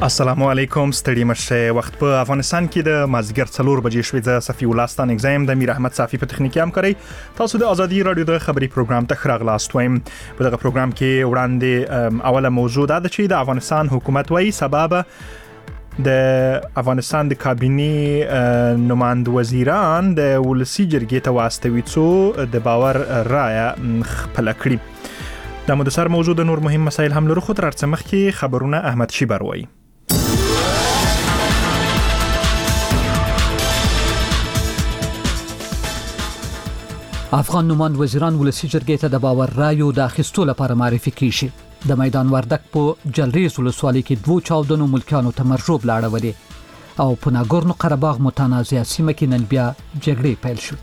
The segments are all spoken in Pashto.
السلام علیکم ستړي مشه وخت په افغانستان کې د مازیګر 4 بجې شوې د صفی الله ستان اگزام د میر احمد صافی په تخنیکی همکاري تاسو د ازادي رادیو د خبري پروګرام ته خراغلاست وایم. په دغه پروګرام کې وړاندې اوله موضوع ده چې د افغانستان حکومت وايي سبب د افغانستان د کابینه نماند وزیران د ولسی جرګې ته واستوي څو د باور رایه خپل کړی. د مدسر موضوع د نور مهم مسایل هم لرو خو تر څه مخکې خبرونه احمد شی بروي. افغان نماند وزیران ولسی جرګې ته د باور رایو د اخیستو لپاره معرفي کیږي. د میدان وردک په جلریز ولسوالۍ کې 2 چاودنو ملکیانو ته مرجوب لاړولې او په ناګورنو قرهباغ متنازعه سیمه کې نن بیا جګړې پیل شو.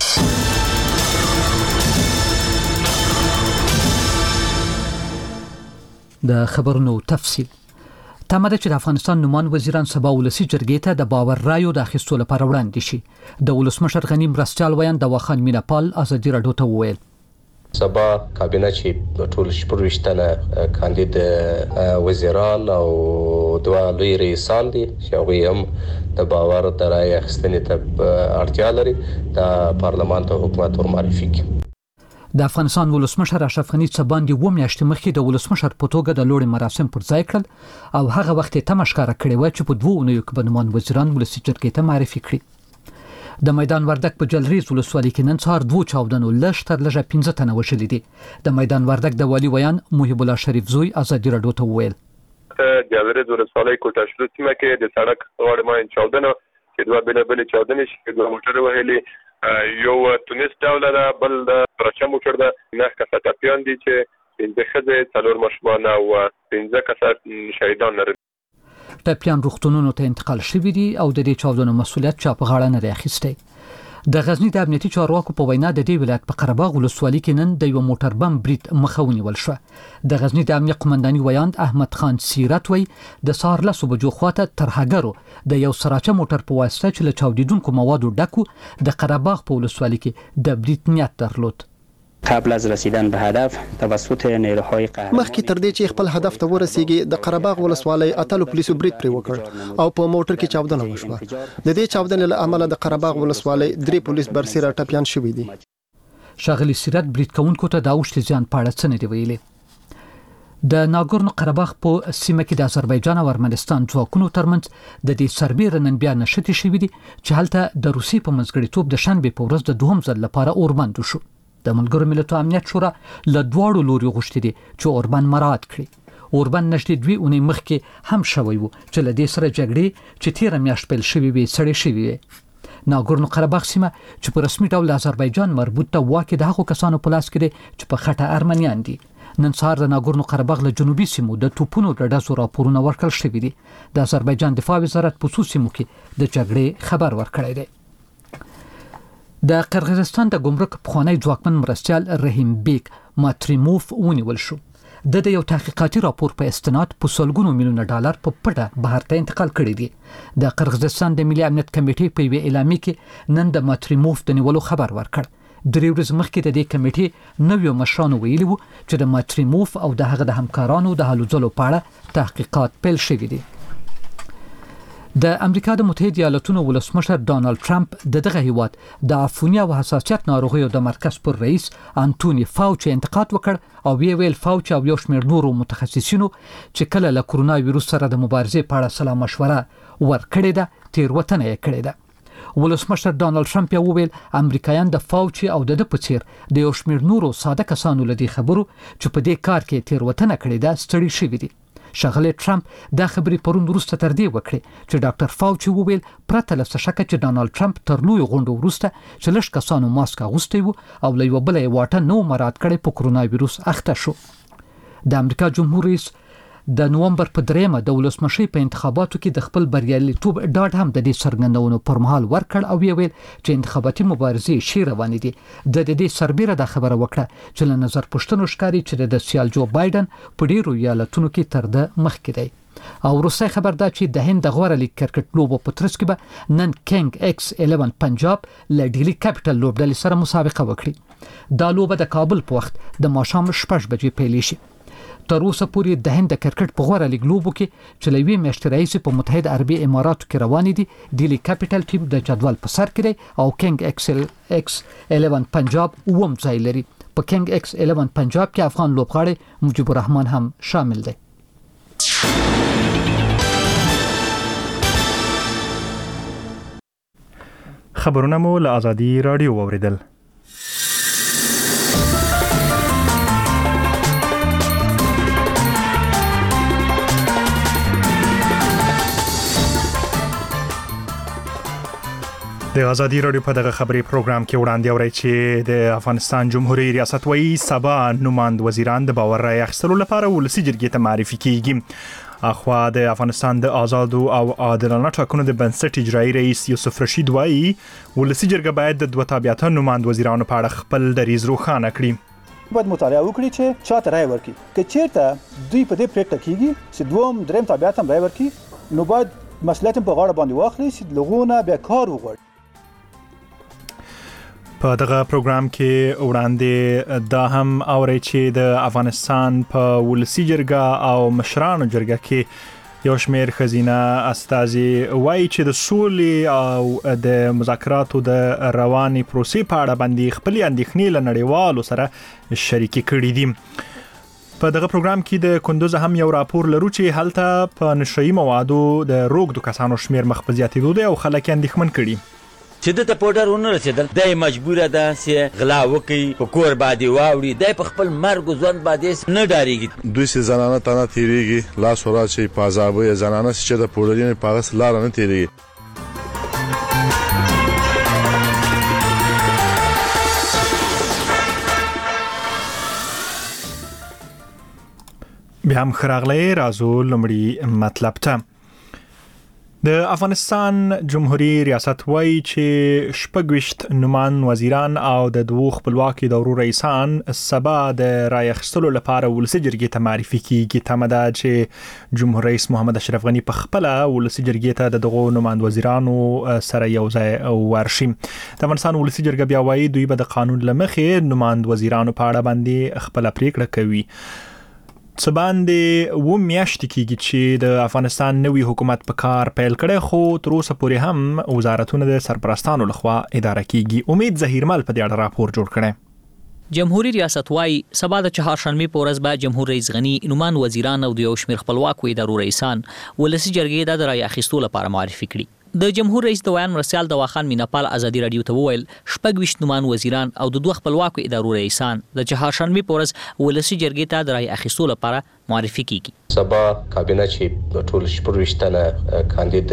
د خبرونو تفصیل تمه ده چې د افغانستان نماند وزیران سبا ولسی جرګې ته د باور رایو د اخیستو لپاره وړاندې شي. د ولسمشر غنی مرستیال ویان د واخان میناپال ازادي رادیو ته وویل سبا کابینه چې ټول شپږ کاندید وزیران او دوه لوی رئیسان دي چې هغه هم د باور د رای اخیستنې ته اړتیا لري د پارلمان ته حکومت ور معرفي کړي. د افغانستان ولسمشر اشرف غنی څه باندې و میاشتې مخکې د ولسمشر په توګه د لوړ مراسم پر ځای کړل او هغه وخت ته مشکاره کړې و چې په 2 اونیو کې به نماند وزیران ولسی جرګې ته معرفي کړي. د میدان وردک په جلریز ولسوالۍ کې نن سهار 2 چاودنو لږ تر لږه 15 تنه وشلې دي. د میدان وردک د والی ویان محب الله شریف زوی ازادي رادیو ته وویل جلریز ولسوالۍ کوټه شلو سیمه کې د سړک غاړې ما چاودنه چې دوه بل چاودنې چې دوه موټر وهلي یو تونس ډول ده بل د پرچا موټر ده نه کسه ټاپیان دي چې د خزه څلور مشمان او 15 کسه شهیدان لري. ټاپیان روغتونونو ته انتقال شوي دي او د دې چاودنو مسؤلیت چا په غاړه نه دی اخیستی. د غزنی د امنیتي چارواکو په وینا د دې ولایت په قرهباغ ولسوالۍ کې نن د یو موټر بم برید مخه ونیول شو. د غزنی د امنیت قومنداني ویاند احمد خان سیرت وی د سهار 10 بجو خواته ترهګرو د یو سراچه موټر په واسطه چې له چاودیدونکو موادو ډکو د قرهباغ په ولسوالۍ کې د برید نیت درلود. قبل از رسیدن به هدف توسط نیروهای قهرمان مخکې تر دې چې خپل هدف ته ورسیږي د قرهباغ ولسوالۍ اتلو پولیسو برید پرې وکړ او په موټر کې چاودنه وشوه. د دې چاودنې له امله د قرهباغ ولسوالۍ 3 پولیس برسېره ټپیان شوي دي. شاغلی سیرت برید کوونکو ته د اوښتي ځان پاړه څه نه دی ویلي. د ناګورنو قرهباغ په سیمه کې د آذربایجان او ارمنستان ځواکونو ترمنځ د دې سربېره نن بیا نشټې شوې دي چې هلته د روسي په منځګړیتوب د شنبې په ورځ د دوهم ځل لپاره اوربند شو. د ملګرو ملتونو امنیت شورا له دواړو لوري غوښتي دي چې اوربند مراعات کړي. اوربند نشټې 2 اونۍ مخکې هم شوی وو چې له دې سره جګړې چې 13 میاشت پیل شوې وي سړې شوې وي. ناګورنو قرهباغ سیمه چې په رسمي ډول آذربایجان مربوط ته واکې د هغو کسانو په لاس کې دي چې په خټه ارمنیان دي. نن سهار د ناګورنو قرهباغ له جنوبي سیمو د توپونو د ډزو راپورونه ورکړل شوي دي. د آذربایجان دفاع وزارت په څو سیمو کې د جګړې خبر ورکړی دی. د قرغیزستان د ګمرک پخوانی ځواکمن مرستیال رحیم بیک ماتریموف ونیول شو. د یو تحقیقاتي راپور په استناد په سلګونو میلیونه ډالر په پټه بهر ته انتقال کړی دی. د قرغیزستان د ملي امنیت کمیټې په یوه اعلامیه کې نن د ماتریموف د نیولو خبر ورکړ. 3 ورځې مخکې د دې کمیټې نویو مشرانو ویلي وو چې د ماتریموف او د هغه د همکارانو د هلو ځلو په اړه تحقیقات پیل شوي دي. د امریکا د متحده ایالاتونو ولسمشر ډانلډ ټرمپ دغه هیواد د عفونی او حساسیت ناروغیو د مرکز پر رئیس انټونی فاوچي انتقاد وکړ او ویل فاوچي او یو شمېر نورو متخصصینو چې کله له کرونا وایروس سره د مبارزې په اړه سلا مشوره ورکړې ده تیروتنه یې کړې ده. ولسمشر ډانلډ ټرمپ یې وویل امریکایان د فاوچي او د په څیر د یو شمېر نورو ساده کسانو لدی خبرو چې په دې کار کې تیروتنه کړې ده ستړي شوي دي. شغله ټرمپ دا خبرې پرون وروسته تر دې وکړي چې ډاکټر فاوچي وویل پرته له شک چې ډانلډ ټرمپ تر لوی غونډو وروسته چې لږ کسانو ماسک اغوستی وو او له یو بل واټه نو مراد کړي په کرونا وایروس اخته شو. د امریکا جمهور رئیس د نومبر په 3 د ولسمشي په انتخاباتو کې د خپل بریالیتوب ډاډ هم د دې څرګندونو پر مهال ورکړ او ویل چې انتخاباتي مبارزې شي روانې دي. د دې سربېره د خبره وکړه چې له نظر پوښتنو ښکاري چې د سیال جو بایدن په ډیرو ایالتونو کې تر د مخکې دی. او روسي خبر دا چې د هند غوړه لیگ کرکټ لوبو په ترڅ کې به نن کینګ ایکس 11 پنجاب له ډیلی کیپټل لوبډلې سره مسابقه وکړي. دا لوبه د کابل په وخت د ماښام 6 بجې پیل شي. تر اوسه پورې د هند د کرکټ په غوړه لیګ لوبو کې چې لوي میاشتې راځي په متحده عربي اماراتو کې روان دي. ډیلی کیپټل ټیم د جدول په سر کې دی او کینګ ایکس 11 پنجاب اوم ځای لري. په کینګ ایکس 11 پنجاب کې افغان لوبغاړی مجيب الرحمن هم شامل دی. خبرونه مو له آزادي رادیو اوریدل. د آزادي رادیو په دغه خبري پروګرام کې وړاندې اوري چې د افغانستان جمهوریت ریاست وایي سبا نوماند وزیران د باور رای اخیستلو لپاره ولسی جرګې ته معرفي کیږي. اخوا د افغانستان د آزادو او عادلانه ټاکنو د بنسټ اجرایی رئیس یوسف رشید وایي ولسی جرګه باید د دوه تابعیت نوماند وزیرانو په اړه خپل دریځ روښانه کړي. باید مطالعه وکړي چې چاته رای ورکړي. که چیرته دوی په دې پریکړه کیږي چې دوم دریم تابعیت هم رای ورکړي نو باید مسؤلیت په غاړه باندې واخلي چې لغونه بیا کار وغواړي. په دغه پروګرام کې وړاندې دا هم اوري چې د افغانستان په ولسی جرګه او مشرانو جرګه کې یو شمېر خزینه استازي وایي چې د سولې او د مذاکراتو د رواني پروسې په اړه باندې خپل اندېښنې له نړیوالو سره شریکې کړې دي. په دغه پروګرام کې د کندوز هم یو راپور لرو چې هلته په نشئی موادو د روغدو کسانو شمېر مخ په زیاتېدو دی او خلک اندېښمن کړي. چې د پودر ونه رسیدل دای مجبوره ده چې غلا وکي په کور باندې واوړي دای په خپل مرګ ځوان باندې نه ډاریږي. دوی سه زنانه تنه تیریږي لاس ورا چې پازابه زنانه چې د پودرین پاغس لار نه تیریږي. بیا هم خراغلی رازو لمړی مطلب ته. د افغانستان جمهوریت ریاست وایي چې 26 نومان وزیران او د دوه خپلواکي دورو رئیسان سبا د رای اخیستلو لپاره ولسی جرګې ته معرفي کیږي. تمه ده چې جمهور رئیس محمد اشرف غنی په خپل ولسی جرګې ته د دغه نومان وزیرانو سره یو ځای ورشي. د افغانستان ولسی جرګه بیا وایي دوی به د قانون لمخې نومان وزیرانو په اړه باندې خپل پریکړه کوي. څه باندې و میاشتې کېږي چې د افغانستان نوی حکومت په کار پیل کړي خو تر اوسه پورې هم وزارتونه د سرپرستانو لخوا اداره کیږي. امید ظهیرمل په دې اړه راپور جوړ کړي. جمهوریت ریاست وايي سبا د چهارشنبه په ورځ به جمهور رئیس غنی نومان وزیران او د یو شمېر خپلواکو ادارو رئیسان ولسی جرګې د رای اخیستلو لپاره معرفي کړي. د جمهور رئیس د ویان مرسیال دواخان میناپال آزادي رادیو ته وویل 26 نومان وزیران او د دوه خپلواکو ادارو رئیسان د چهارشنبه په ورځ ولسی جرګې ته د رای اخیستلو لپاره معرفي کیږي. سبا کابینه چې ټول 26 تنه کاندید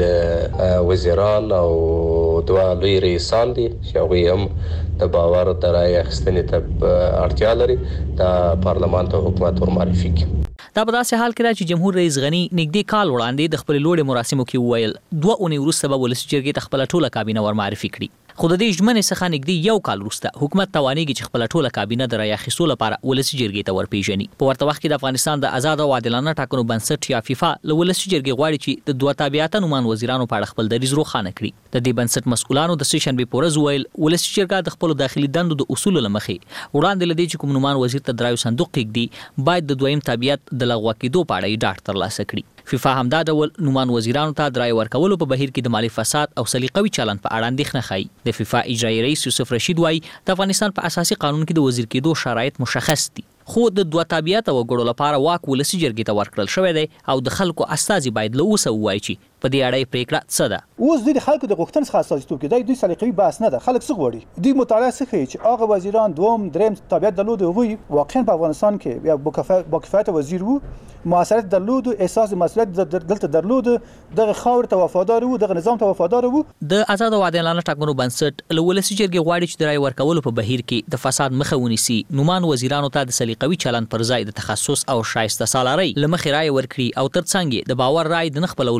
وزیران او دوه لوی رئیسان دي چې هغه هم د باور د رای اخیستنې ته اړتیا لري د پارلمان ته حکومت ور معرفي کیږي. دا په داسې حال کې چې جمهور رئیس غنی نږدې کال وړاندې د خپل لوړ مراسمو کې وویل 2 اونۍ وروسته به ولسی جرګې ته خپل ټوله کابینه ور معرفي کړي. خو د دې ژمنې څخه نږدې یو کال وروسته حکومت توانېږي چې خپل ټوله کابینه د رای اخیستلو لپاره ولسی جرګې ته ورپېژني. په ورته وخت کې د افغانستان د آزاد او عادلانه ټاکنو بنسټ یا فیفا له ولسی جرګې غواړي چې د دوه تابعیت نومان وزیرانو په اړه خپل دریځ روښانه کړي. د دې بنسټ مسؤلانو د سشنبه په ورځ ویل ولسی جرګه د خپل داخلي دندو د اصول لمخې وړاندې لدی چې کوم نومان وزیر ته درایو صندوق کېږي باید د دویم تابعیت د لغوه کېدو په اړه ډاټ ترلاسه کړي. فیفا همدا ډول نومان وزیرانو ته درای ورکولو په بهیر کې د مالی فساد او سلیقوي چلند په اړه اندېښنه ښيي. د فیفا اجرایی رئیس یوسف رشید وایي د افغانستان په اساسي قانون کې د وزیر کېدو شرایط مشخص دي خو د دوه تابعیت او وګړو لپاره واک ولسی جرګې ته ورکړل شوی دی او د خلکو استازي باید له اوسه وایي چې په دې اړه پریکړه څه ده. اوس د خلکو د غوښتنې څخه استازیتوب کوي. دوی سلیقوي بحث نه ده. خلک څه غواړي؟ دوی مطالعه څه کوي چې هغه وزیران دوم دریم تابعیت درلود هغوی واقعا په افغانستان کې یا با کفایت وزیر وو معاصرت درلود احساس مسؤلیت دلته درلود دغه خاور ته وفادار وو دغه نظام ته وفادار وو. د آزاد او عادلانه ټاکنو بنسټ له ولسی جرګې غواړي چې د رای ورکولو په بهیر کې د فساد مخه ونیسي. نومان وزیرانو ته د سلیقوي چلند پر ځای د تخصص او شایسته سالاري لمخې رای ورکړي او ترڅنګ د باور رای د نخبلولو په صورت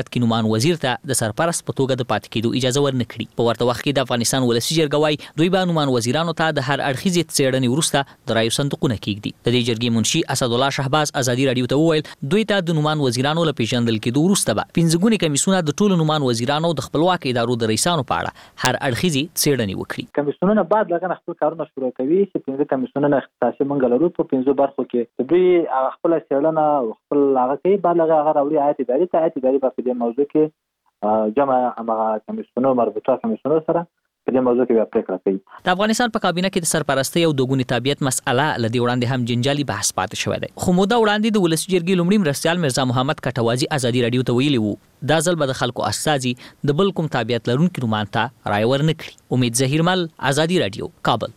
هیواد کې نومان وزیر ته د سرپرست په توګه د پاتې کېدو اجازه ورنکړي. په ورته وخت کې د افغانستان ولسی جرګه وايي دوی به نومان وزیرانو ته د هر اړخیزې څېړنې وروسته د رایو صندوقونه کېږدي. د دې جرګې منشي اسدالله شهباز ازادي رادیو ته وویل دوی ته د نومان وزیرانو له پیژندل کېدو وروسته به 15 ګونې کمیسیونه د ټولو نومان وزیرانو د خپلواک ادارو د رئیسانو په اړه هر اړخیزې څېړنې وکړي. کمیسیونونه بعد لکه خپل کارونه شروع کوي چې 15 کمیسیونونه اختصاصي منګل لري په 15 برخو کې دوی خپل څېړنه او خپل هغه کوي بعد هغه راوړي عادي اداري په دې موضوع کې جمع هغه کمیسیونونو مربوطه کمیسیونونو سره په دې موضوع کې پریکړه کوي. د افغانستان په کابینه کې د سرپرستۍ او دوګونی تابعیت مسأله لدی وړاندې هم جنجالي بحث پاتې شوی دی. خو موده وړاندې د ولسی جرګې لومړي مرستیال مرزا محمد کټوازی ازادي رادیو ته ویلي وو دا ځل به د خلکو استازي د بل کوم تابعیت لرونکي نومان ته رای ورنکړي. امید ظهیرمل ازادي رادیو کابل.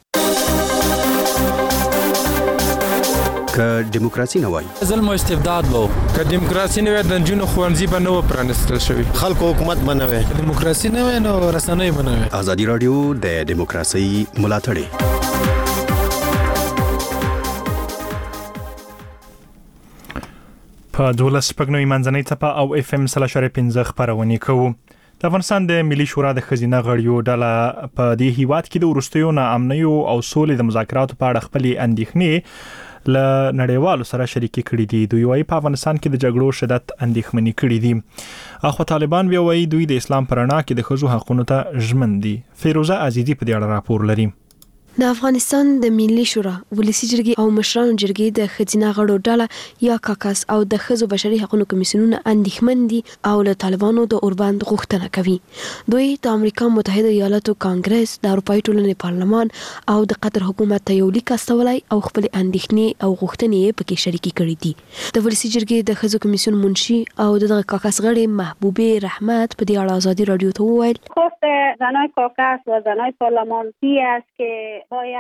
که دیموکراسي نه وای ظلم او استبداد وو، که دیموکراسي نه وای د جنونو خوانزي به نه پرانستل شوی، خلکو حکومت به نه وای، دیموکراسي نه وای نو رسنۍ به نه وای. ازادي رادیو د دیموکراسي ملاتړی. په 12 پګنوي منځنۍ څپه او اف ام 3.15 خبرونه کوو. د افغانستان د ملي شورا د خزینه غړیو ډله په دې هیواد کې د ورستیو ناامنیو او سولې د مذاکراتو په اړه خپل اندېښنې ل نړیوالو سره شریکې کړې دي. دوی وايي په افغانستان کې د جګړو شدت اندېښمنې کړې دي. اخو طالبان بیا وايي دوی د اسلام پر رڼا کې د ښځو حقوقو ته ژمن دي. فیروزه عزیزی په دې اړه راپور لري. د افغانستان د ملي شورا ولسی جرګې او مشرانو جرګې د خزینه غړو ډله یا کاکاس او د ښځو بشري حقوقو کمیسیونونه اندېښمن دي او له طالبانو د اوربند غوښتنه کوي. دوی د امریکا متحده ایالاتو کانګرس، د اروپایي ټولنې پارلمان او د قطر حکومت ته یو لیک استولی او خپل اندېښنې او غوښتنې پکې شریکې کړې دي. د ولسی جرګې د ښځو کمیسیون منشي او د کاکاس غړي محبوبه رحمت په دې اړه ازادي رادیو ته وویل خواست زنای کاکاس و زنای پارلمانتی است که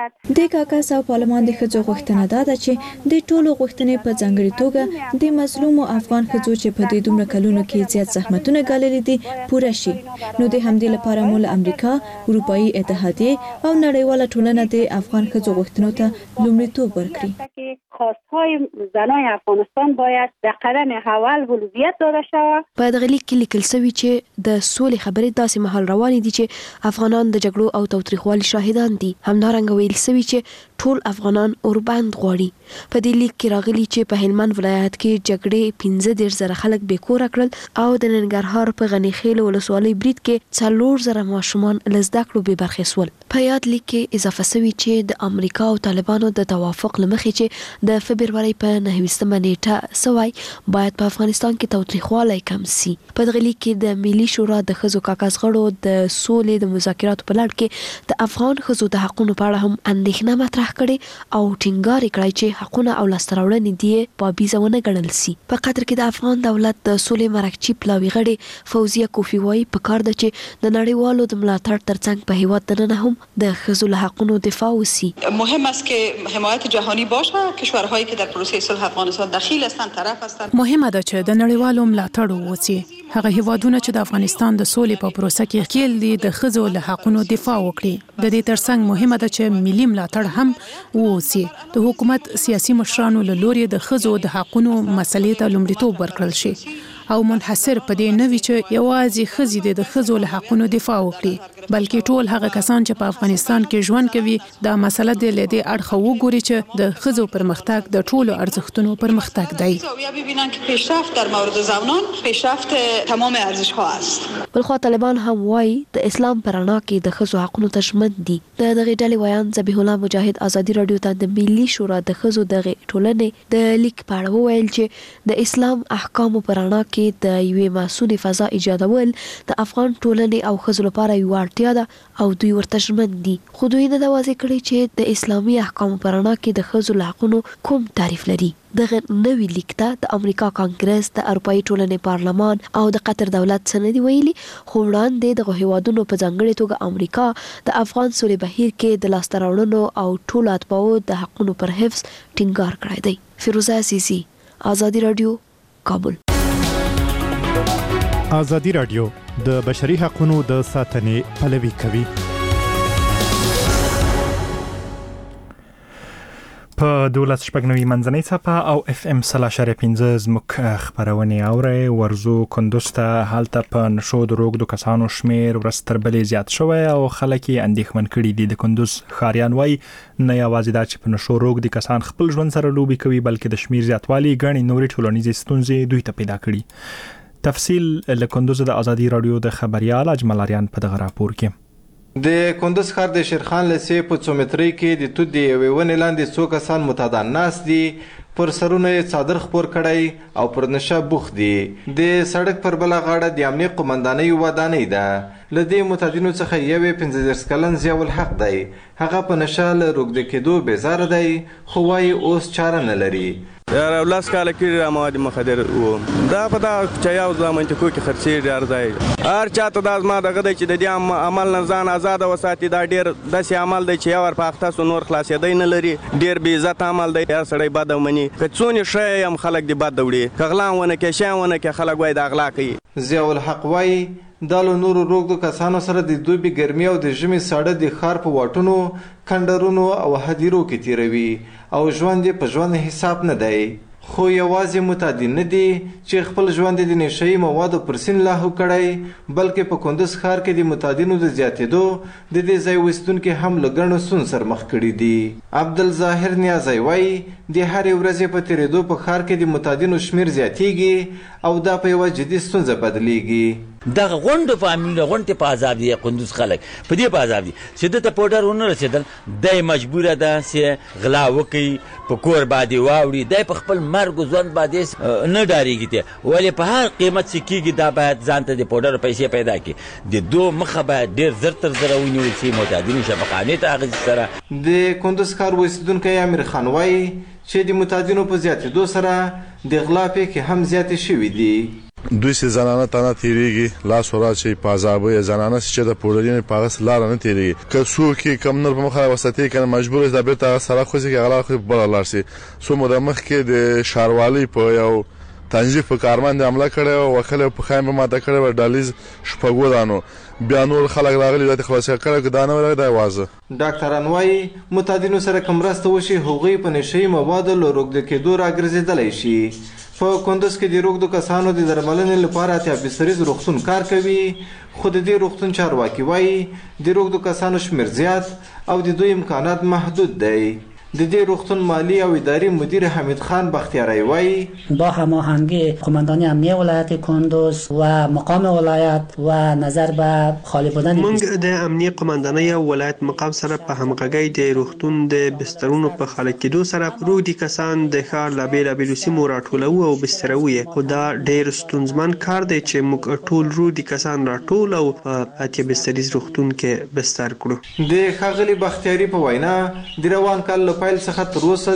د کاکاس او پارلمان د ښځو غوښتنه ده چې د ټولو غوښتنې په ځانګړي توګه د مظلومو افغان ښځو چې په دې دومره کلونو کې زیات زحمتونه ګاللي دي پوره شي. نو د همدې لپاره مول امریکا، اروپאי اتحادیه او نړیواله ټولنه د افغان ښځو غوښتنو ته لومړیتوب ورکړي. خواستهای زنای افغانستان باید در قدم اول اولویت داده شود. په دغه لیک کې لیکل شوی چې د سولې خبرې داسې مهال روانې دي چې افغانان د جګړو او تاوتریخوالي شاهدان دي. همدارنګه ویل شوی چې ټول افغانان اوربند غواړي. په دې لیک کې راغلي چې په هلمند ولایت کې جګړې 15,000 خلک بې کوره کړل او د ننګرهار په غنی خیل ولسوالۍ برید کې 4,000 ماشومان له زده کړو بې برخې شول. په یاد لیک کې اضافه شوی چې د امریکا او طالبانو د توافق لمخې چې د فبرवरी په 9 نیټه سوای باید په افغانستان کې تاوتریخوالی کم شي. په دغه لیک کې د ملي شورا د ښځو کاکاس غړو د سولې د مذاکراتو په لړ کې د افغان ښځو د حقوقو په اړه هم اندېښنه مطرح کړې او ټینګار کړی چې حقوقونه او لاسته راوړنې دي بابیزه ونه ګڼل شي. په قطر کې د افغان دولت د سولې مرکچی پلاوی غړي فوزیه کوفی وايي په کار ده چې د نړیوالو د ملاتړ ترڅنګ په هیواد دننه هم د ښځو له حقوقو دفاع وشي. مهم است که حمایت جهانی باشه، کشورهایی که در پروسه صلح افغانستان دخیل هستند طرف هستند. مهمه ده چې د نړیوالو ملاتړ وشي. هغه هیوادونه چې د افغانستان د سولې په پروسه کې خپل دي د ښځو له حقوقو دفاع وکړي. د دې ترڅنګ مهمه ده چې ملي ملاتړ هم ووسی. د حکومت سیاسي مشرانو له لوري د ښځو د حقوقو مسلې ته لومړیتوب ورکړل شي او منحصر په دې نه وي چې یوازې ښځې د ښځو له حقوقو دفاع وکړي، بلکې ټول هغه کسان چې په افغانستان کې ژوند کوي دا مسله د لدې اړخ وګوري چې د ښځو پرمختګ د ټولو ارزښتونو پرمختګ دی. یا ببینن که پیشرفت در مورد زنان پیشرفت تمام ارزش ها است. بلخو طالبان هم وایي د اسلام پر رڼا کې د ښځو حقوقو ته ژمن دي. د دغه ډلې ویان ذبیح الله مجاهد ازادي رادیو ته د ملي شورا د ښځو دغه ټولنې د لیک په اړه وویل چې د اسلام احکامو پر رڼا کې د یوې معصومې فضا ایجادول د افغان ټولنې او ښځو لپاره یوه اړتیا ده او دوی ورته ژمن دي. خو دوی نه دا واضح کړی چې د اسلامي احکامو پر رڼا کې د ښځو له حقوقو کوم تعریف لري. دغه نوی لیک ته د امریکا کانګرس، د اروپایي ټولنې پارلمان او د قطر دولت سند ویلي، خو وړاندې دغه هیوادونو په ځانګړي توګه امریکا د افغان سولې بهیر کې د لاسته راوړنو او ټولو اتباعو د حقوقو پر حفظ ټینګار کړی دی. فیروزه عزیزی، ازادي رادیو، کابل. ازادي رادیو د بشري حقوقو د ساتنې پلوي کوي. په 12.9 منځنۍ صفه او اف ام 3.15 زموږ خبرونه اوري. ورزو کندوز ته هلته په نشو د روغدو کسانو شمیر ورستر بلې زیات شوی او خلک یې اندېښمن کړي دي. د کندوز خاریان وای نه یوازې دا چې په نشو روغدي کسان خپل ژوند سره لوبي کوي بلکې د شمیر زیاتوالی غني نوري ټولنیزې ستونزې دوی ته پیدا کړي. تفصیل له کندوز د ازادي رادیو د خبريال اجمل اریان په دغه راپور کې. د کندوز ښار د شیرخان لسې په څومتري کې د تود یوې ونې لاندې څو کسان متعدد ناست دي، پر سرونه یې څادر خپور کړی او پر نشه بوخت دي. د سړک پر بله غاړه د امنیه قومندانۍ ودانۍ ده. له دې متعدینو څخه یو 15 کلن ضیاء الحق دی. هغه په نشه له روږدي کېدو بیزاره دی خو وایي اوس چاره نه لري. یاره لاس کاله کې را مواد مخدر و دا په دا چایاو ځامن ته کوکي خرڅي ډیر ځای هر چاته دا ما دغه دی چې د دې عمل نه ځان آزاد وساتي. دا ډیر داسې عمل دی چې یو پاخته سو نور خلاصېدای نه لري. ډیر بې عزت عمل دی. هر سړی بد ومني که څونه شی هم خلک دی بد وړي کغلان ونه کې شاونه کې خلک وای د اغلا کوي. ضیاء الحق وای دا له نورو روغدو کسانو سره د دوبي ګرمي او د ژمي ساړه د ښار په واټونو کندرونو او هدیرو کې تیروي او ژوند یې په ژوند حساب نه دی. خو یوازې متعدین نه دي چې خپل ژوند د نشهیي موادو پر سین لاهو کړی بلکې په کندوز ښار کې د متعدینو د زیاتېدو د دې ځای اوسیدونکي هم له ګڼو ستونزو سره مخ کړي دي. عبدالظاهر نیازی وایي د هرې ورځې په تېرېدو په ښار کې د متعدینو شمیر زیاتېږي او دا په یوه جدي ستونزه بدلیږي. دغه غونډو په عاملونه غونډې په عذاب دي. کندوز خلک په دې په عذاب دي چې دته پوډر ونه رسېدل دی مجبوره ده چې غلا وکړي په کور باندې واوړي. دی په خپل مرګ ژوند باندې نه ډارېږي دی ولې په هر قیمت چې کېږي دا باید ځان ته د پوډر پیسې پیدا کړي. د دو مخه باید ډېر زر تر زره ونیول شي متعدینو شفقانې ته اغېزې سره. د کندوز ښار اوسېدونکی امیر خان وایي چې د متعدینو په زیاتېدو سره د غلا پیښې هم زیاتې شوي دي. دوی سه زنانه تنه تیریږي لاس ورا چې پازابه زنانه چې د پوډرین پاغس لار نه تیریږي که څوک کم نر په مخه وساتي کنه مجبور د بیرته سره خو چې غلا خو بل لارسي سو مو د مخ کې د شاروالي په یو تنظیف په کارمند عمله کړي او وکاله په خیمه ماده کړي و ډالیز شپږو دانو بیا نور خلک راغلي د خلاصي کړه دا نه ورغی دا وازه. ډاکټر انوای متعدینو سره کومرسته وشي هغوی په نشهیي موادو له روږدي کېدو راګرځېدلی شي. په کندوز کې د روږدو کسانو د درملنې لپاره اتیا بستریز روغتون کار کوي خو د دې روغتون چارواکي وایي د روږدو کسانو شمیر زیات او د دوی امکانات محدود دی. د دې روغتون مالی او اداري مدیر حمید خان بختیاری وایي با هماهنگی قماندانی امنیه ولایت کندوز و مقام ولایت و نظر به خالی بودن موږ د امنیه قماندانی او ولایت مقام سره په همغږۍ د روغتون د بسترونو په خالی کېدو سره روږدي کسان د ښار له بېلابېلو سیمو راټولو او بستروي خو دا ډېر ستونزمن کار دی چې موږ ټول روږدي کسان راټول او په اتیا بستریز روغتون کې بستر کړو. د ښاغلي بختیاری په وینا د روان کال پیل څخه تر اوسه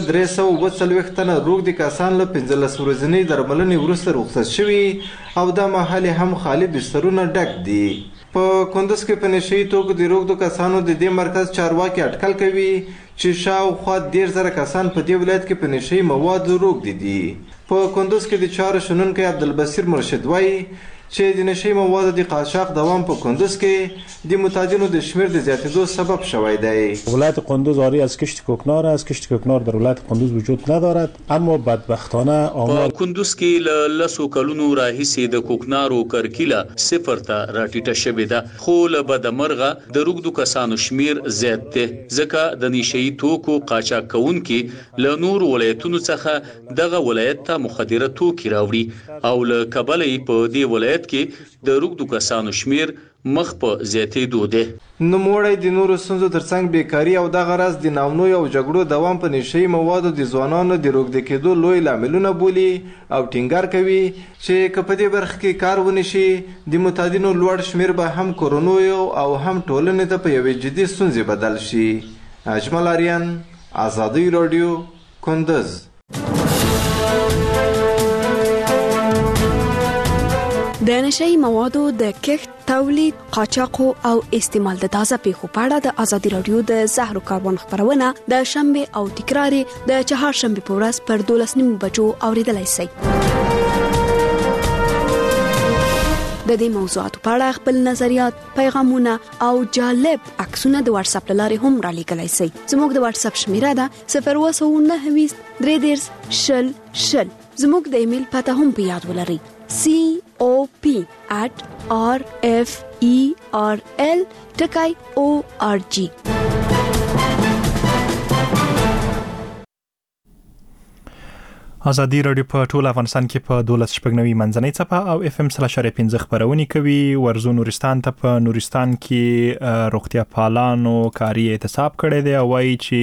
340 تنه روږدي کسان له 15 ورځنۍ درملنې وروسته رخصت شوي او دا مهال هم خالي بسترونه ډک دي. په کندوز کې په نشهیي توکو د روږدو کسانو د دې مرکز چارواکي اټکل کوي چې شاوخوا 10,000 کسان په دې ولایت کې په نشهیي موادو روږدي دي. په کندوز کې د چارو شنونکی عبدالبصیر مرشد وایي چې د نشهیي موادو د قاچاق دوام په کندوز کې د متعدینو د شمیر د زیاتېدو سبب شوی دی. ولایت کندوز آری از کشت کوکنار است. کشت کوکنار در ولایت کندوز وجود ندارد اما بدبختانه آمار کندوز کې لسو کلونو راهیسې د کوکنارو کرکیله صفر ته راټیټه شوې ده خو له بدمرغه د روږدو کسانو شمیر زیات دی ځکه د نشهیي توکو قاچاق کوونکي له نور ولایتونو څخه دغه ولایت ته مخدره توکي راوړي او له کبله په دې ولایت کې د روږدو کسانو شمیر مخ په زیاتېدو دی. نوموړی د نورو ستونزو ترڅنګ بیکاري او دغه راز د ناامنۍ او جګړو دوام په نشهیي موادو د ځوانانو د روږدي کېدو لوی لاملونه بولي او ټینګار کوي چې که په دې برخه کې کار ونشي د متعدینو لوړ شمیر به هم کورونیو او هم ټولنې ته په یوې جدي ستونزې بدل شي. اجمل اریان ازادي رادیو کندوز. د نشهیي موادو د کښت تولید قاچاق او استعمال د تازه پیښو په اړه د ازادي رادیو د زهرو کاروان خبرونه د شنبه او تکرار د چهارشنبه په ورځ پر 12:30 بجو اوریدلای شئ. د دې موضوعاتو په اړه خپل نظریات، پیغامونه او جالب عکسونه د واتس اپ لارې هم را لیکلای شئ. زموږ د واتس اپ شمیره ده 029 330 زموږ د ایمیل پته هم په یاد ولرئ: cop@referl.org. ازادي رادیو په ټول افغانستان کې په 12.9 منځنۍ څپه او FM 3.5 خبرونه کوي. ورزو نورستان ته په نورستان کې روغتیا پالانو کاری احتساب کړی دی او وايي چې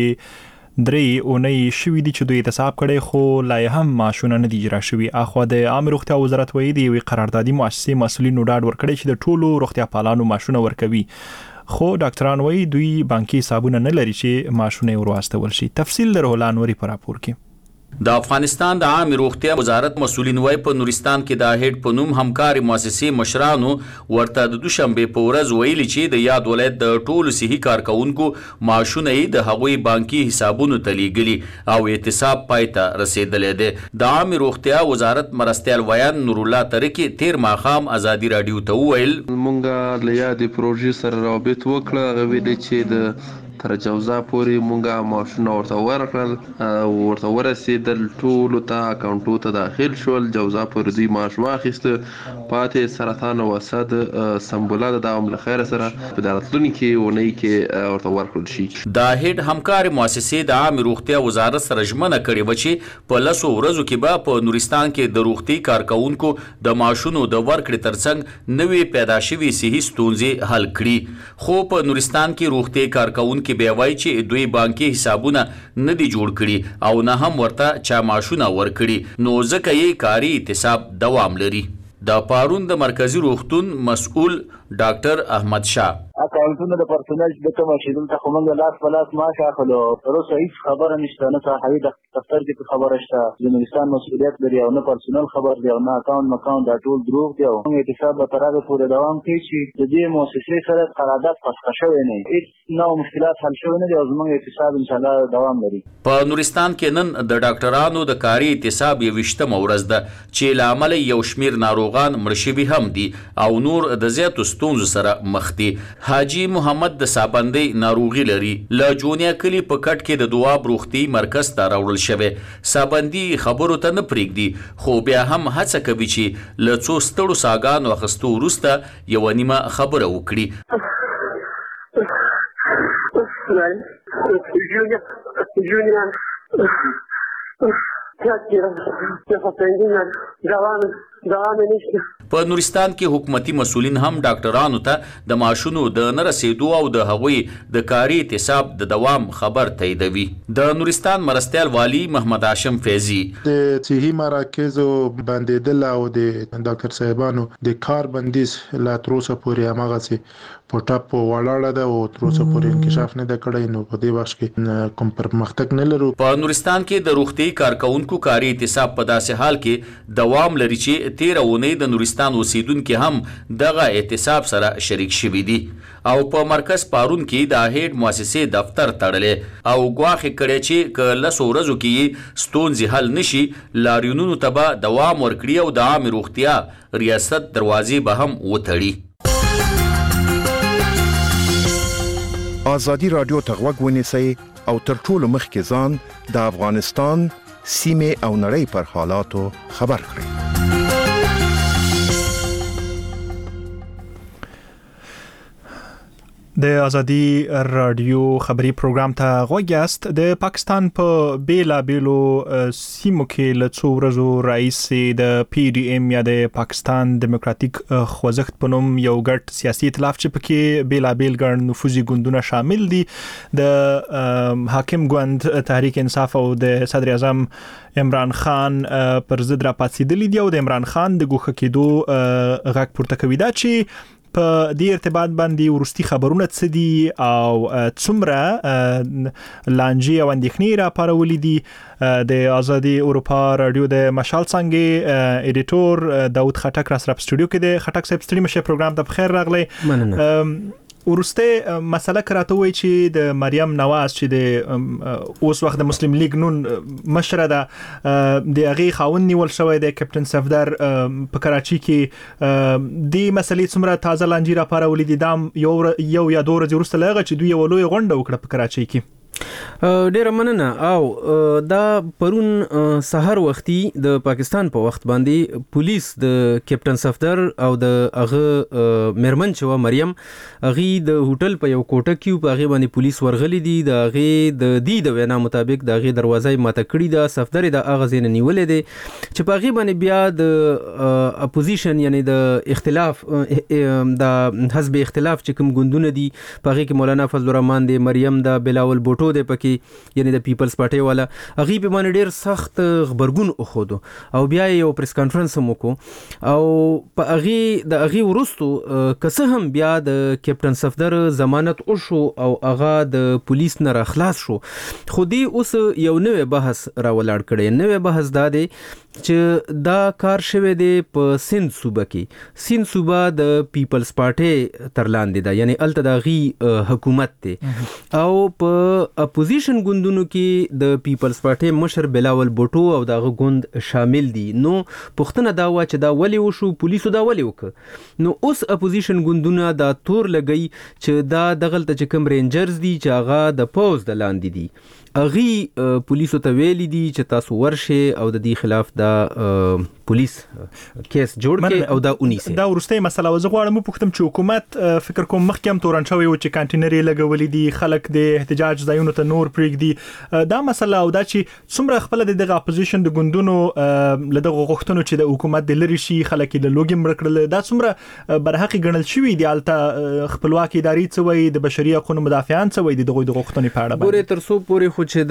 3 اونۍ شوې دي چې دوی احتساب کړي خو لا هم معاشونه نه دي اجرا شوي. اخو د عامه روغتیا وزارت وایي دی قراردادي مؤسسې مسؤلینو ډاډ ورکړي چې د ټولو روغتیا پالانو معاشونه ورکوي. خو ډاکټران وایي دوی بانکي حسابونه نه لري چې معاشونه ورواستول شي. تفصیل د روحان وری پر راپور کې. د افغانستان د عامه روغتیا وزارت مسؤلین وای په نورستان کې د هډ په نوم همکاري مؤسسې مشرانو ورته د دوشنبه په ورځ ویلي چې د یاد ولایت د ټولو صحي کارکونکو معاشونه د هغوی بانکي حسابونو ته لیږلي او احتساب پایته رسیدلې ده. د عامه روغتیا وزارت مرستیال ویان نور الله ترکی تیر ماخام ازادي رادیو ته ویل مونږه له یادې پروژې سره رابط وکړه غوې د چې د تر جوزا پورې مونږه معاشونه ورته ورکړل ورته ورسېدل ټولو ته اکاونټو ته داخل شول. جوزا پورې دوی معاش واخیست پاتې سرطان وسد سمبوله د دوام له خیر سره په راتلونکي اونۍ کې ورته ورکړل شي. د هډ همکاري مؤسسې د عامه روغتیا وزارت سره ژمنه کړې و چې په لسو ورځو کې به په نورستان کې د روغتي کارکونکو د معاشونو د ورکړې ترڅنګ نوې پیدا شوې صحي ستونزې حل کړي. خو په نورستان کې روغتي کارکونکو بیا وایي چې دوی بانکي حسابونه نه دي جوړ کړي او نه هم ورته چا معاشونه ورکړي نو ځکه یې کاري احتساب دوام لري. د پارون د مرکزی روغتون مسؤل ډاکټر احمد شاه اکاونټونه د پرسونل د کوم شیدل ته کومه لاس پلاس ماش اخلو تر اوسه هیڅ خبره نشته نه صحوی د دفتر کې خبره شته د نورستان مسؤلیت لري او نه پرسونل خبر دی او نه اکاونټ دا ټول دروغ دی او احتساب به تر هغه پورې دوام کوي چې د دې مؤسسې سره قرارداد فسخ شوی نه هیڅ نو مشکلات حل شوی نه دی او زموږ احتساب ان شاء الله دوام لري. په نورستان کې نن د ډاکټرانو د کاري احتساب 28مه ورځ ده چې لامل یو شمیر ناروغان مړ شوي هم دي او نور د زیاتو ستونزو سره مخ دي. حاجی محمد د سابندې ناروغي لري له جونیا کلی په کټ کې د دواب روغتي مرکز ته راوړل شوی. سابندې خبرو ته نه پریږدي خو بیا هم هڅه کوي چې له څو ستړو ساګانو اخستو وروسته یو نیمه خبره وکړي. په نورستان کې حکومتي مسؤلین هم ډاکټرانو ته د معاشونو د نه رسیدو او د هغوی د کاري احتساب د دوام خبر تاییدوي. د نورستان مرستیال والی محمد هاشم فیضی د صحي مراکزو بندیدل او د ډاکټر صاحبانو د کار بندیز لا تر اوسه پورې هماغسې په ټاپ ولاړه ده او تر اوسه پورې انکشاف نه ده کړی نو په دې وخت کې کوم پرمختګ نه لرو. په نورستان کې د روغتي کارکونکو کاري احتساب په داسې حال کې دوام لري چې 13 اونۍ د نورستان اوسیدونکو هم دغه احتساب سره شریک شوي دي او په مرکز پارون کې د هډ مؤسسې دفتر تړلې او ګواښ کړي چې که لسو ورځو کې ستونزې حل نشي لاریونونو ته به دوام ورکړي او د عامه روغتیا ریاست دروازې به هم وتړي. ازادي رادیو ته غوږ ونیسئ او تر ټولو مخکې ځان د افغانستان سیمه او نړۍ پر حالاتو خبر کړئ. د ازادي رادیو خبري پروګرام ته غوږ یاست. د پاکستان په بیلابیلو سیمو کې له څو ورځو راهیسې د PDM یا د پاکستان دیموکراتیک خوځښت په نوم یو ګډ سیاسي ائتلاف چې پکې بیلابیل ګڼ نفوذي ګوندونه شامل دي د حاکم ګوند تحریک انصاف او د صدر اعظم عمران خان پر ضد راپاڅېدلي دي او د عمران خان د ګوښه کېدو غږ پورته کوي. دا چې په دې ارتباط باندې ورستي خبرونه څه دي او څومره لانجې او اندېښنې راپارولې دي د ازادي اروپا رادیو د مشال څنګه ایډیټور داود خټک را سره په سټوډیو کې د خټک صاحب ستړي مشه پروګرام ته بخیر راغلی. ورسته مسله کراته وای چې د مریم نواز چې د اوس وخت د مسلم لیگ نون مشره ده د هغه خاوند نیول شوی د کپټن صفدر په کراچي کې د مسلې څومره تازه لانجی را پاره ولې دام یو یا دوه ورځې وروسته لغه چې دوی یو لوی غونډه وکړه په کراچي کې. ډیره مننه. او دا پرون سحر وختي د پاکستان په وخت باندې پولیس د کپټن صفدر او د هغه مرمن چې و مریم هغه د هوټل په یو کوټه کې په هغه باندې پولیس ورغلي دي. د هغه د وینا مطابق د هغه دروازه ماته کړې ده. صفدر د هغه زین نیولې دي چې په هغه باندې بیا د اپوزیشن یعنی د اختلاف د حزب اختلاف چې کوم ګوندونه دي په هغه کې مولانا فضل الرحمن دی، مریم دا بلاول بوټو د پکې یعنی د پیپلز پارټي والا هغه په باندې ډیر سخت خبرګون اخودو او بیا یو پریس کانفرنس مو کو او په هغه د هغه ورستو کسه هم بیا د کپټن صفدر ضمانت او شو او هغه د پولیس نه راخلاص شو. خو دی اوس یو نوې بحث راولاړ کړي. نوې بحث دا دی چې دا کار شوه دی په سند صوبه کې. سند صوبه د پیپلز پارټي تر لاندې ده یعنی الته د غي حکومت دی او په اپوزیشن ګوندونو کې د پیپلز پارټي مشر بلاول بوټو او دغه ګوند شامل دي. نو پښتنه دا و چې دا ولې وشو، پولیسو دا ولې وک. نو اوس اپوزیشن ګوندونه دا تور لګي چې دا دغلت چې کوم رینجرز دي چې هغه د پوز د لاندې دي اغي پولیسو ته ویلي دي چې تاسو ورشه او د دې خلاف دا پولیس کیس جوړ کړي او دا ونیسي. دا ورسته مسله وزه غواړم پوښتم چې حکومت فکر کوم مخکې تورن شوی و چې کانټینري لګولې دي خلک د احتجاج ځایونو ته نور پرېږدي. دا مسله او دا چې څومره خپل د اپوزیشن د ګوندونو لدغه غوښتنو چې د حکومت د لری شي خلک د لوګي مرکړل دا څومره برحقي ګڼل شوی دی. الته خپلواکي اداري څوي د بشري حقوقو مدافعان څوي دغه د غوښتنې په اړه پورې تر څو پورې چې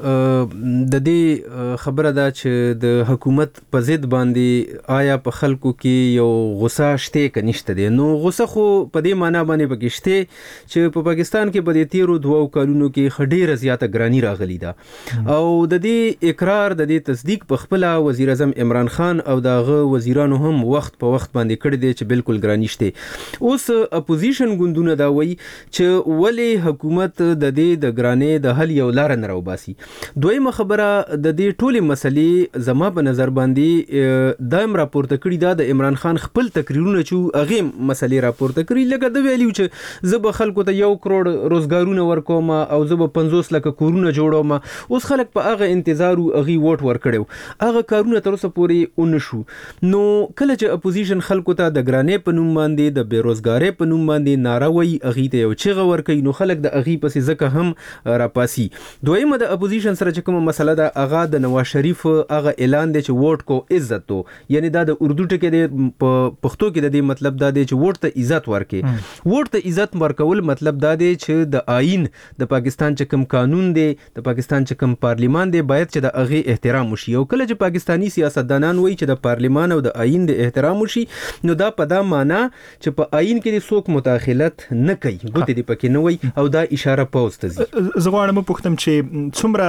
د دې خبره ده چې د حکومت په ضد باندې آیا په خلکو کې یو غوسه شته که نشته دی. نو غوسه خو په دې معنی باندې پکشته چې په پاکستان کې په دې تیرو دوه کالونو کې خډيره زیاته ګرانی راغلی ده او د دې اقرار د دې تصدیق په خپل وزیر اعظم عمران خان او دغه وزیرانو هم وخت په وخت باندې کړی دی چې بالکل ګرانی شته. اوس اپوزیشن ګوندونه دا وایي چې ولې حکومت د دې د ګرانې د حل یو لار نه راوباسي. دویمه خبره د دې ټولې مسلې زما په نظر باندې دایم راپورته کړی دا د عمران خان خپل تقریرونه چې هغه مسلې راپورته کړی لکه د ویلیو چې زب خلکو ته 1 کروڑ روزګارونه ورکوم او زب 50 لک کورونه جوړوم. اوس خلک په هغه انتظار او هغه ووټ ورکړو هغه کارونه تر اوسه پورې ونشو. نو کله چې اپوزیشن خلکو ته د ګرانې په نوم باندې د بیروزګارۍ په نوم باندې ناراوي هغه ته یو چیغه ورکړي نو خلک د هغه پسې ځکه هم راپاسي. دویمه د اپوزیشن سره چې کومه مسله ده هغه د نواز شریف هغه اعلان دی چې ووټ کو عزت تو یعنی دا د اردو ټکی دی په پښتو کې د دې مطلب دا دی چې ووټ ته عزت ورکړي. ووټ ته عزت ورکول مطلب دا دی چې د آئین د پاکستان چې کوم قانون دی د پاکستان چې کوم پارلیمان دی باید چې د هغه احترام وشي. او کله چې پاکستانی سیاستدانان وایي چې د پارلیمان او د آئین د احترام وشي نو دا په دا معنی چې په آئین کې څوک مداخلت نه کوي ګوتې دی پکې نه وي او دا اشاره پوز ته ځي. زغواړم پوښتم چې څومره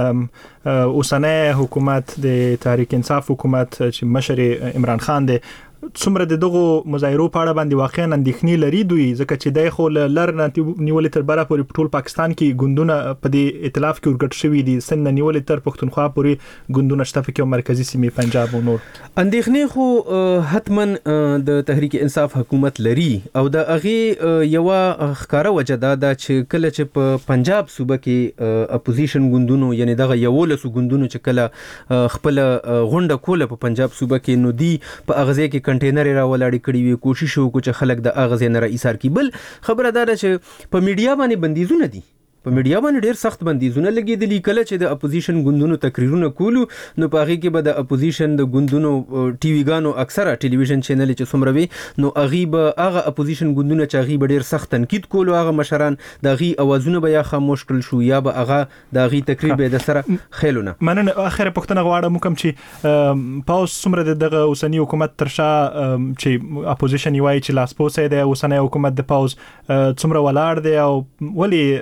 اوسنۍ حکومت د تحریک انصاف حکومت چې مشر عمران خان دی څومره دغه مظاهرو په اړه باندې واقعا اندېښنې لري دوی ځکه چې د خو لر نیولې تر بره پورې ټول پاکستان کې ګوندونه په دې ائتلاف کې ورګټ شوی دي سن نیولې تر پښتونخوا پورې ګوندونه شته په کې مرکزی سیمې پنجاب او نور. اندېښنې خو حتما د تحریک انصاف حکومت لري او د هغه یو ښکارا وجه دا چې کله چې په پنجاب صوبه کې اپوزیشن ګوندونو یعنی دغه یو لسو ګوندونو چې کله خپل غونډه کوله په پنجاب صوبه کې نو دی په اغازه کې کنټینر را ولاړ کړي وي کوشش وکړي چې خلک د اغازه نه را ایثار کی. بل خبره ده چې په میډیا باندې بندیزونه دي په میډیا باندې ډېر سخت بندیزونه لګېدلي کله چې د اپوزیشن ګوندونو تقریرونه کولو نو په هغه کې به د اپوزیشن د ګوندونو ټي وی ګانو اکثره ټلویزیون چینل چې څومره وي نو هغه به هغه اپوزیشن ګوندونه چې هغه ډېر سخت تنقید کولو هغه مشران د هغه اوازونه به یا خاموش کړل شو یا به هغه د هغه تقریر به د سره خېلونه. مننه. اخر پښتنه غواړم کوم چې پاوس څومره دغه اوسنی حکومت ترشا چې اپوزیشن یوای چې لاس پوسه ده اوسنی حکومت د پاوس څومره ولاړ دی او ولی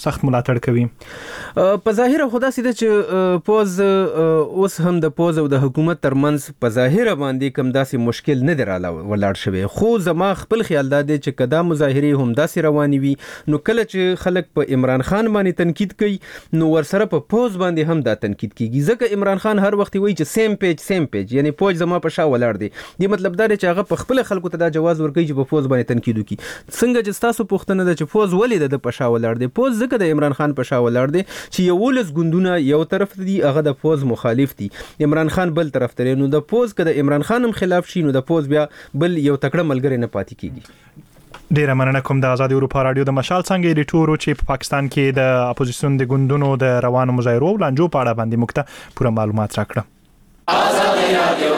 سخت ملاتړ کوي. په ظاهر خدا سیده چې پوز اوس هم د پوز او د حکومت ترمنځ په ظاهر باندې کم داسې مشکل نه دراله ولاړ شوی، خو زما خپل خیال دا دی چې کدا مظاهره هم داسې رواني وي نو کله چې خلک په عمران خان باندې تنقید کوي نو ورسره په پوز باندې هم دا تنقید کیږي، ځکه عمران خان هر وخت وایي چې سیم پیج یعنی پوز زما په شا ولاړ دی. دی مطلب دا دی چې هغه په خپل خلکو ته دا جواز ورکوي چې په پوز باندې تنقید وکړي. څنګه چې تاسو پوښتنه ده چې پوز ولې د په شا ولاړ دی، پوز ځکه د عمران خان په شا ولاړ دی چې 11 ګوندونه یو طرف دي، هغه د پوز مخالف دي، عمران خان بل طرف ته. نو د پوز کده عمران خان هم خلاف شي نو د پوز بیا بل یو تکړه ملګری نه پاتې کیږي. ډیره مننه کوم د آزاد اروپا رادیو د مشال څنګه ایډیټور چې په پاکستان کې د اپوزیسیون د ګوندونو د روانو مظاهرو لانجو په اړه باندې مخته پوره معلومات راکړه. آزاد رادیو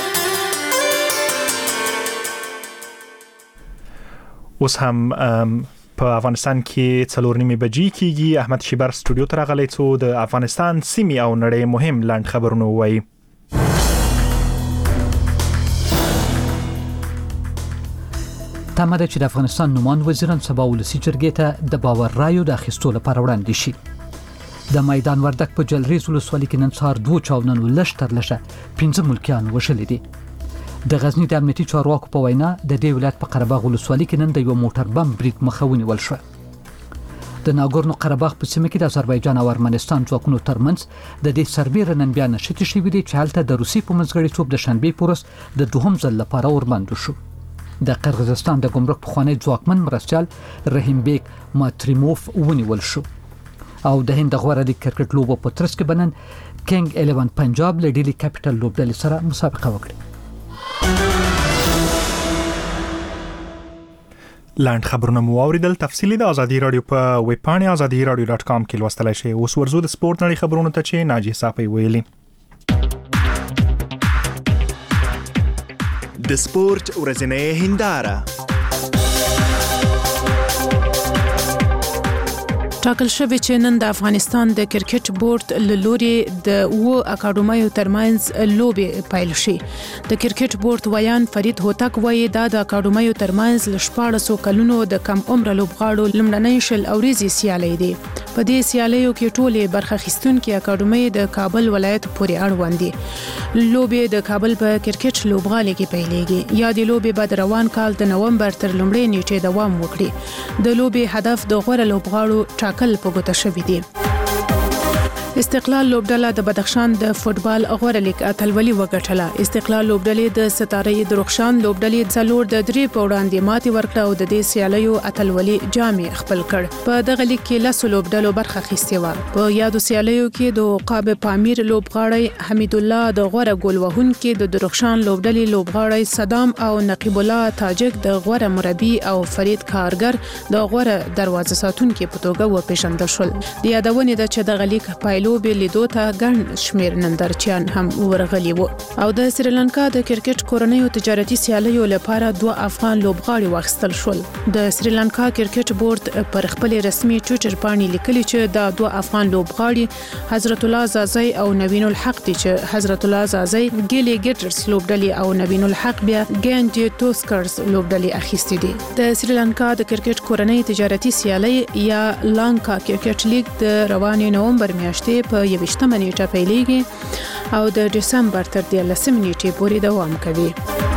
اوس هم په افغانستان کې 4:30 بجې کېږي. احمد شیبر سټوډیو ته راغلی څو د افغانستان سیمې او نړۍ مهم لاند خبرونه وایي. تمه ده چې د افغانستان نومان وزیران سبا ولسی جرګې ته د باور رایو د اخیستو لپاره وړاندې شي. د میدان وردک په جلریز ولسوالۍ کې نن سهار 2 چاودنو لږ تر لږه 15 ملکیان وژلي دي. د غزنی د امنیتي چارواکو په وینا د دې ولایت په قره باغ ولسوالۍ کې نن د یو موټر بم برید مخه ونیول شو. د ناګورنو قره باغ په سیمه کې د آذربایجان او ارمنستان ځواکونو ترمنځ د دې سربېره نن بیا نشټې شوې دي چې هلته د روسي په منځګړیتوب د شنبې په ورځ د دوهم ځل لپاره ورباندې شو. د قرغیزستان د ګمرک پخوانی ځواکمن مرستیال رحیم بیگ ماتریموف ونیول شو. او د هند غوړه د کرکټ لوبو په ترڅ کې بنن کینګ 11 پنجاب له ډیلی کیپټل لوبډلې سره مسابقه وکړه. لاند خبرونه مو اوریدل. تفصیلی د ازادي رادیو په ویب پاڼه azadi.radio.com کې لوستلای شئ. اوس ورزو د سپورت نړۍ خبرونه ته چې ناجی صافي ویلي. د سپورت ورځنۍ هنداره ټاکل شوی چې نن د افغانستان د کرکټ بورډ له لوري د اکاډمیو ترمنځ لوبې پیل شي. د کرکټ بورډ ویان فرید هوتک وایي دا د اکاډمیو ترمنځ ل 1400 کلونو د کم عمر لوبغاړو لمړنۍ شل اوریزي سیالي دي. په دې سیالیو کې ټولې برخه اخیستونکي اکاډمي د کابل ولایت پورې اړوند دي. لوبې د کابل په کرکټ لوبغالي کې پیلېږي. یا د لوبې بعد روان کال د نومبر تر لومړۍ نیټې دوام وکړي. د لوبې هدف د غوړه لوبغاړو ټاکل په ګوته شوی دی. استقلال لوبډله د بدخشان د فوتبال غوړه لیګ اتلولي وګټله. استقلال لوبډلې د ستارې درخشان لوبډلې څلور د 3 په وړاندې ماتې ورکړه او د دې سیالیو اتلولي جام خپل کړ. په دغه لیګ کې لاسو لوبډلو برخه اخیستې و. په یادو سیالیو کې د عقاب پامیر لوبغاړی حمید الله د غوړه ګول وهونکي، د درخشان لوبډلې لوبغاړی صدام او نقیب الله تاجک د غوړه مربي او فرید کارګر د غوړه دروازه ساتونکي په توګه وپېژندل شول. د یادونه ده چې د لیګ پایلو به لیدو ته ګڼ شمیر نندارچیان هم ورغلي وو. او د سریلانکا د کرکټ کورنیو تجارتي سیالیو لپاره 2 افغان لوبغاړي واخیستل شول. د سریلانکا کرکټ بورډ پر خپل رسمي ټوئیټر باندې لیکلي چې دا 2 افغان لوبغاړي حضرت الله زازی او نوین الحق دي چې حضرت الله زازی ګیلی ګټرز لوبډلې او نوین الحق بیا ګانجی توسکرز لوبډلې اخیستې دي. د سریلانکا د کرکټ کورنۍ تجارتي سیالي یا لانکا کرکټ لیګ د روانې نومبر میاشتې په 21 نیټه پیلېږي او د دسمبر تر 13 نیټې پورې دوام کوي.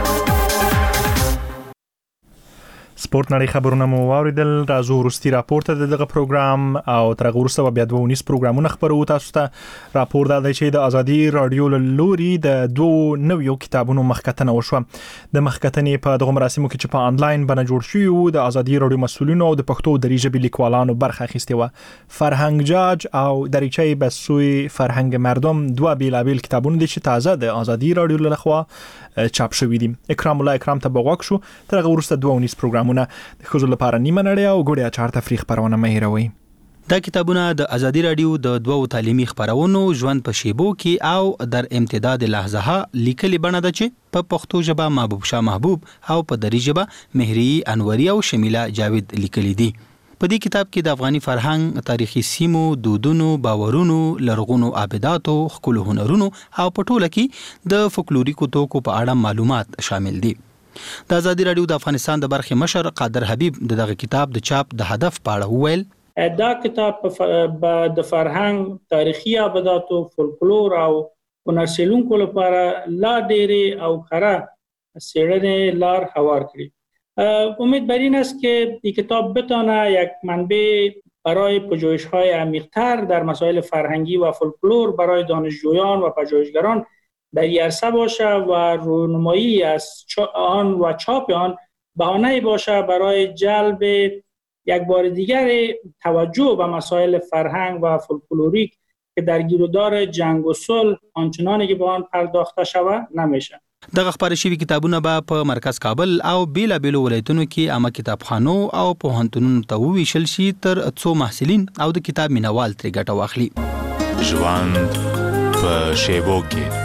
سپورت نړۍ خبرونه مو واوریدل. راځو وروستي راپور ته دغه پروګرام او تر هغه وروسته بیا 2 پروګرامونه خبرو تاسو ته. راپور دا دی چې د ازادي رادیو لوري د 2 نویو کتابونو مخکتنه وشوه. د مخکتنې په دغه مراسمو کې چې په انلاین باندې جوړ شوی وو د ازادي رادیو مسؤلینو او د پښتو دري ژبې لیکوالانو برخه اخیستې و. فرهنګ جاج او دریچې بسوی فرهنګ مردم 2 بیلابل کتابونه دي چې تازه د ازادي رادیو لخوا چاپ شوی دي. اکرام الله اکرام ته بغوښ شو. تر هغه وروسته 2 پروګرامونه د خزو لپاره نیمه نړۍ او ګوړیا چار تفریح خبرونه مهیروي. دا کتابونه د ازادي رادیو د 2 تعلیمي خبرونو ژوند په شیبو کې او در امتداد لحظه لیکلي بڼه ده چې په پښتو ژبه محبوب شاه محبوب او په دری ژبه مهری انوري او شمیله جاوید لیکلي دي. په دې کتاب کې د افغاني فرهنګ، تاریخي سیمو، دودونو، باورونو، لرغونو عابداتو، خپل هنرونو او په ټوله کې د فولکلوریکو توکو په اړه معلومات شامل دي. د ازادي رادیو د افغانستان د برخې مشر قادر حبیب دغه کتاب د چاپ د هدف په اړه وویل. دا کتاب د فرهنګ تاریخي ابدات او فولکلور او هنرسیلونکو لپاره لا ډېرې او کره څېړنې لار هوار کړي. امید بر این است که این کتاب بتانه یک منبع برای پژوهش‌های عمیق‌تر در مسائل فرهنگی و فولکلور برای دانشجویان و پژوهشگران در این عرصه باشه و رونمایی از آن و چاپ آن بهانه‌ای باشه برای جلب یک بار دیگر توجه به مسائل فرهنگ و فولکلوریک که در گیرودار جنگ و صلح آنچنانی که به آن پرداخته شود نمیشه. دغه خبرې شوي کتابونه به په مرکز کابل او بیلابیلو ولایتونو کې عامه کتابخانو او پوهنتونونو ته وویشل شي تر څو محصلین او د کتاب مینوال ترې ګټه واخلي. ژوند په شیبو کې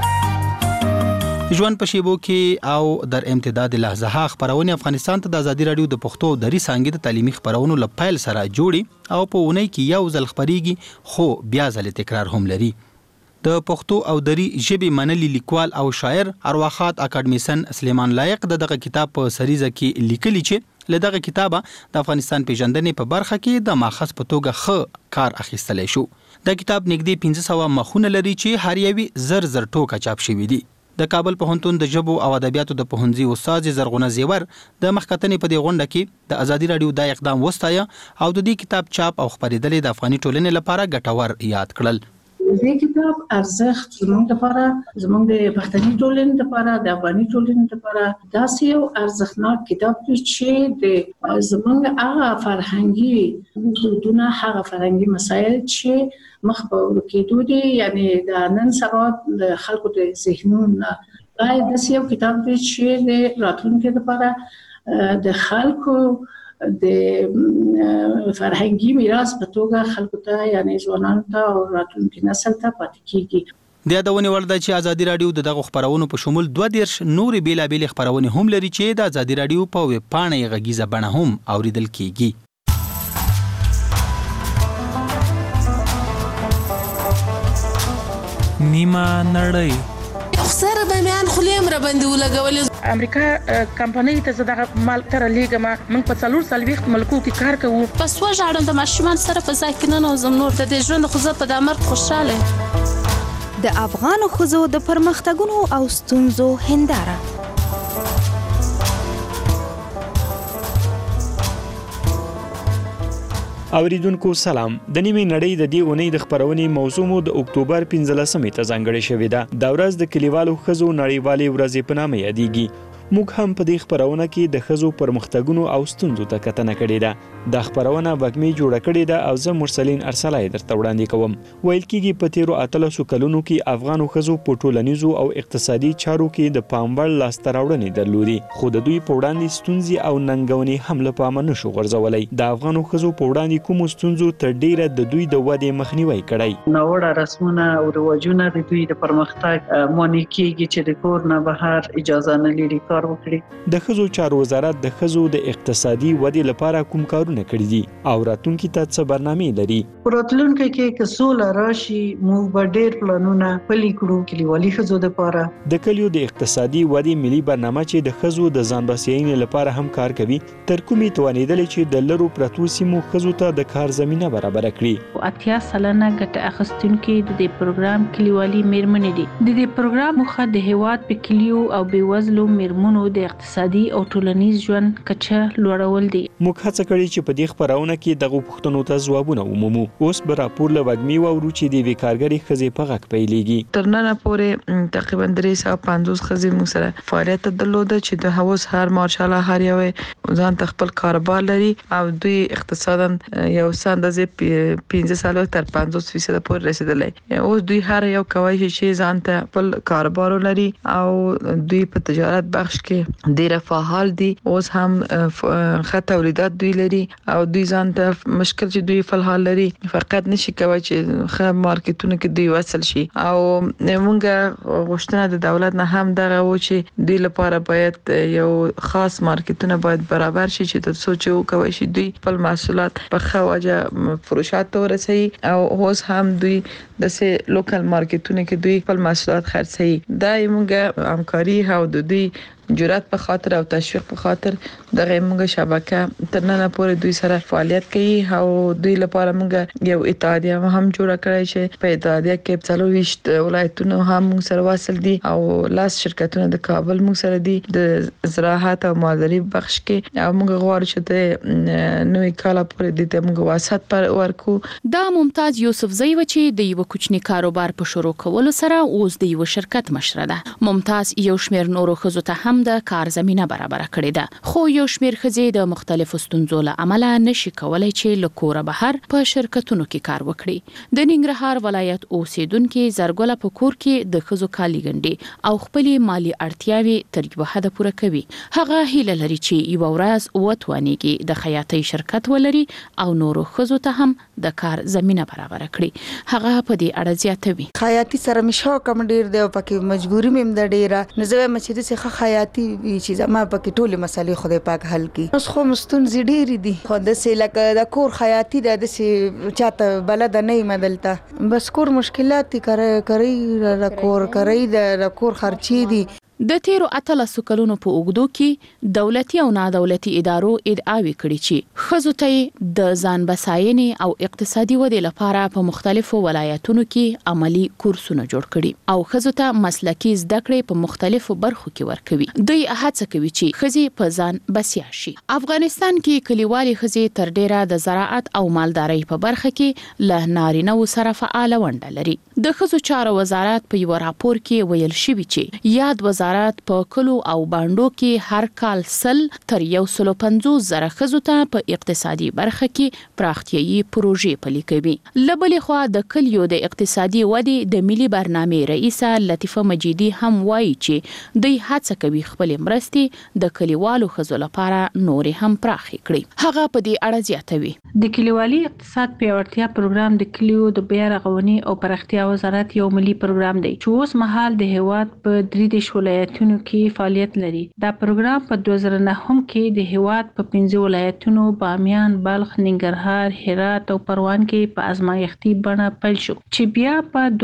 او در امتداد لحظه خبرونه افغانستان ته د ازادي رادیو د پښتو دري څنګه د تعلیمي خبرونو لپاره سره جوړي او په ونې کې یو ځل خبريږي خو بیا ځل تکرار هم لري. د پښتو او دري ژبې منلي لیکوال او شاعر ارواخات اکاډمیسن سلیمان لایق دغه کتاب په سریزه کې لیکلی چې لدغه کتابه د افغانستان پیژندنې په برخه کې د ماخص په توګه ښه کار اخیستلی شو. د کتاب نږدې 1500 مخونه لري چې هر یوي زر ټوکه چاپ شوی دي. د کابل پوهنتون د ژبو او ادبیاتو د پوهنځي استاد زرغونه زیور د مخکتنې په دې غونډه کې د ازادي رادیو د اقدام وستایه او د دې کتاب چاپ او خبرېدل د افغاني ټولنې لپاره ګټور یاد کړل. دې کتاب ارزښت زموږ لپاره، زموږ د پښتني ټولنې لپاره، د افغاني ټولنې لپاره داسې یو ارزښتناک کتاب دی چې د زموږ هغه فرهنګي دودونه، هغه فرهنګي مسایل چې مخ په ورکېدو دي، یعنی د نن سبا د خلکو د ذهنونو باید داسې یو کتاب دی چې د راتلونکي لپاره د خلکو د فرهنګي میراث په توګه خلکو ته یعنی ځوانانو ته او راتلونکي نسل ته پاتې کیږي. د یادونې وړ ده چې ازادي رادیو دغه خبرونو په شمول 22 نورې بیلابېلې خبرونه هم لري چې د ازادي رادیو په ویب پاڼه غږیزه بڼه هم اوریدل کیږي. نیمه نړۍ سره به میان خلیم را باندې ولګول. امریکا کمپنۍ ته زده مال تر لیګه موږ په 440 ملکو کې کار کوو. پس وژاړم د ماشومان سره په ځای کې نه نوزم نور د دې ژوند خو زه په د مرګ خوشاله. د افغان ښځو د پرمختګونو او ستونزو هنداره. اوریدونکو سلام. د نیمه نړۍ د دې اونۍ د خبرونې موضوع مو د اکتوبر 15مې ته ځانګړې شوې ده. دا ورځ د کلیوالو ښځو نړیوالې ورځې په نامه یادېږي. موږ هم په دې خبرونه کې د ښځو پرمختګونو او ستونزو ته کتنه کړې ده. دا خبرونه وګمې جوړه کړې ده او زه مرسلین ارسلای درته وړاندې کوم. ویل کېږي په تیرو 13 کلونو کې افغانو ښځو په ټولنیزو او اقتصادي چارو کې د پاموړ لاسته راوړنې درلودي، خو د دوی په وړاندې ستونزې او ننګونې هم له پامه نشو غورځولی. د افغانو ښځو په وړاندې کومو ستونزو تر ډیره د دوی د ودې مخنیوي کړی. ناوړه رسمونه او رواجونه د دوی د پرمختګ مانع کیږي چې د کور نه بهر اجازه نه لري کار وکړي. د ښځو چارو وزارت د ښځو د اقتصادي ودې لپاره کوم کارونه کړي دي او راتلونکي ته څه برنامې لري؟ راتلونکي کې که سوله راشي موږ به ډېر پلانونه پلي کړو کلیوالي ښځو لپاره. د کلیو د اقتصادي ودې ملي برنامه چې د ښځو د ځان بسیاینې لپاره هم کار کوي، تر کومې توانېدلې چې د لرو پرتو سیمو ښځو ته د کار زمینه برابره کړي. 80 سلنه ګټه اخیستونکي د دې پروګرام کلیوالي میرمنې دي. د دې پروګرام موخه د هیواد په کلیو او بیوزلو میرمنو د اقتصادي او ټولنیز ژوند کچه لوړول دي. موږ هڅه کړې چې په دې خبرونه کې دغه پوښتنو ته ځوابونه ومومو. اوس به راپور له وګمې واورو چې د بیکارګرۍ ښځې په غږ پیلېږي. تر ننه پورې تقریبا 350 ښځې موږ سره فعالیت درلوده چې د هوس هر مارشاله هر یو ځان ته خپل کاروبار لري او دوی اقتصادا یو اندازې 15 تر 50% پورې رسیدلی. اوس دوی هر یو کوي چې ځان ته خپل کاروبار لري او دوی په تجارت بخش کې ډیر فعال دي. اوس هم ښه تولیدات دوی لري او دوی ځان ته مشکل چې دوی فلحال لري فقط نشي کوي چې ښه مارکیټونو کې دوی وصل شي. او موږ غوښتنه د دولت نه هم دغه و چې دوی لپاره باید یو خاص مارکیټونه باید برابر شي چې تاسو چې کوي شي دوی خپل محصولات په ښه وجه فروشات ته ورسوي او اوس هم دوی د سه لوکل مارکیټونو کې دوی خپل محصولات خرڅوي. دا موږ همکاري او د دوی جرأت په خاطر او تشویق په خاطر دغه موږ شبکه تر نن پورې دوی سره فعالیت کوي او دوی لپاره موږ یو اتحادیه هم جوړ کړی چې په اتحادیه کې 24 ولایتونه هم موږ سره واصل دي او لاس شرکتونه د کابل موږ سره دي د زراعت او مالداري بخش کې او موږ غواړو چې د نوې کال پورې د موږ واسط پر ورکو. دا ممتاز یوسفزی و چې د یو کوچنی کاروبار په شروع کولو سره اوس د یو شرکت مشره ده. ممتاز یو شمیر نورو ښځو ته هم د کار زمينه برابر کړې ده، خو یو شمیر ښځې د مختلفو ستونزو له امله نشي کولای چې له کوره بهر په شرکتونو کې کار وکړي. د ننګرهار ولایت اوسیدونکو زرګله په کور کې د ښځو کالي ګنډي او خپلې مالی اړتیاوي تر یو حد پوره کوي. هغه هیله لري چې یو ورځ وتوانیږي د خیاطۍ شرکت ولري او نورو ښځو ته هم د کار زمينه برابر کړي. هغه په دې اړه زیاتوي. خیاطي سره مشو کم ډیر دی او پکې مجبوری مې د ډیره نزوې مچې څخه خیاطي چې زما پکې ټولې مسلې خدای پاک حل کړي. اوس خو مستونزې ډېرې دي، خو داسې لکه د کور خیاطي ده داسې چاته بلده نه یم دلته، بس کور مشکلات دي، کوي د کور خرچې دي. د تیرو 18 کلونو په اوږدو کې دولتي او نادولتي ادارو ادعاوي کړي چې ښځو ته د ځان بساینې او اقتصادي ودې لپاره په مختلفو ولایتونو کې عملی کورسونه جوړ کړي او ښځو ته مسلکي زده کړې په مختلفو برخو کې ورکوي. دوی هڅه کوي چې ښځې په ځان بسیا شي. افغانستان کې کلیوالي ښځې تر ډیره د زراعت او مالدارۍ په برخه کې له نارینه‌و سره فعال ونډه لري. د ښځو چارو وزارت په یو راپور کې ویل شوی چې یاد وزارت په کلو او باندو کې هر کال 100 تر 150 زره ښځو ته په اقتصادي برخه کې پراختیايي پروژې پلي کوي. لبلې خوا د کلیو د اقتصادي ودې د ملي برنامې رئیسه لطیفه مجیدی هم وایي چې دوی هڅه کوي خپل مرستې د کلیوالو ښځو لپاره نورې هم پراخې کړي. هغه په دې اړه زیاتوي. د کلیوالي اقتصاد پیاوړتیا پروګرام د کلیو د بیا رغونې او پراختیا وزارت یو ملي پروګرام دی چې اوس مهال د هیواد په 3 ولایتونو کې فعالیت لري. دا پروګرام په 2009 کې د هیواد په 15 ولایتونو بامیان، بلخ، ننګرهار، هرات او پروان کې په ازمایښتي بڼه پیل شو چې بیا په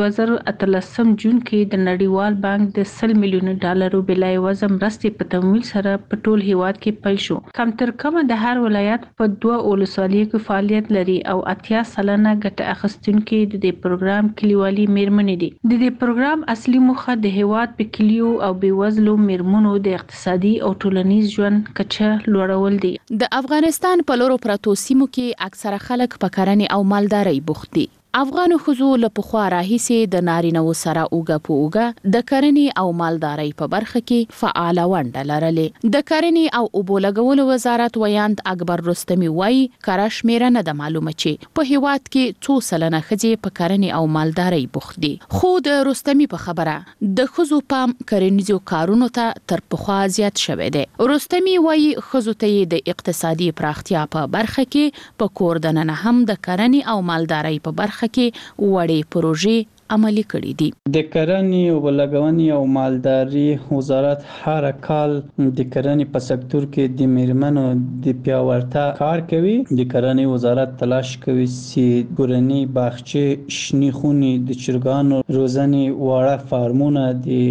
2013 جون کې د نړیوال بانک د 100 میلیون ډالرو بلای وزن مرستې په تمویل سره په ټول هیواد کې پیل شو. کم تر کمه د هر ولایت په 2 ولسوالیو کې فعالیت لري او 80 سلنه ګټه اخیستونکي د دې پروګرام کلیوالي میرمنې دي. د دې پروګرام اصلي موخه د هیواد په کلیو او بیوزلو میرمنو د اقتصادي او ټولنیز ژوند کچه لوړول دي. د افغانستان په لورو پرتو سیمو کې اکثره خلک په کرنې او مالدارۍ بوخت دي. افغانو ښځو له پخوا راهیسې د نارینه‌و سره اوږه په اوږه د کرنې او مالدارۍ په برخه کې فعاله ونډه لرلې. د کرنې او اوبو لګولو وزارت ویاند اکبر رستمي وایي کره شمیره نه ده معلومه چې په هیواد کې څو سلنه ښځې په کرنې او مالدارۍ بوخت دي. خو د رستمي په خبره د ښځو پام کرنیزو کارونو ته تر پخوا زیات شوی دی. رستمي وایي ښځو ته د اقتصادي پراختیا په برخه کې په کور دننه هم د کرنې او مالدارۍ په برخه کې وړې پروژې عملي کړي دي. د کرنې او لګونې او مالداري وزارت هر کال د کرنې په سکتور کې د میرمنو د پیاوړتیا کار کوي. د کرنې وزارت تلاش کوي چې کورنۍ باغچې، شنې خونې، د چرګانو روزنې واړه فارمونه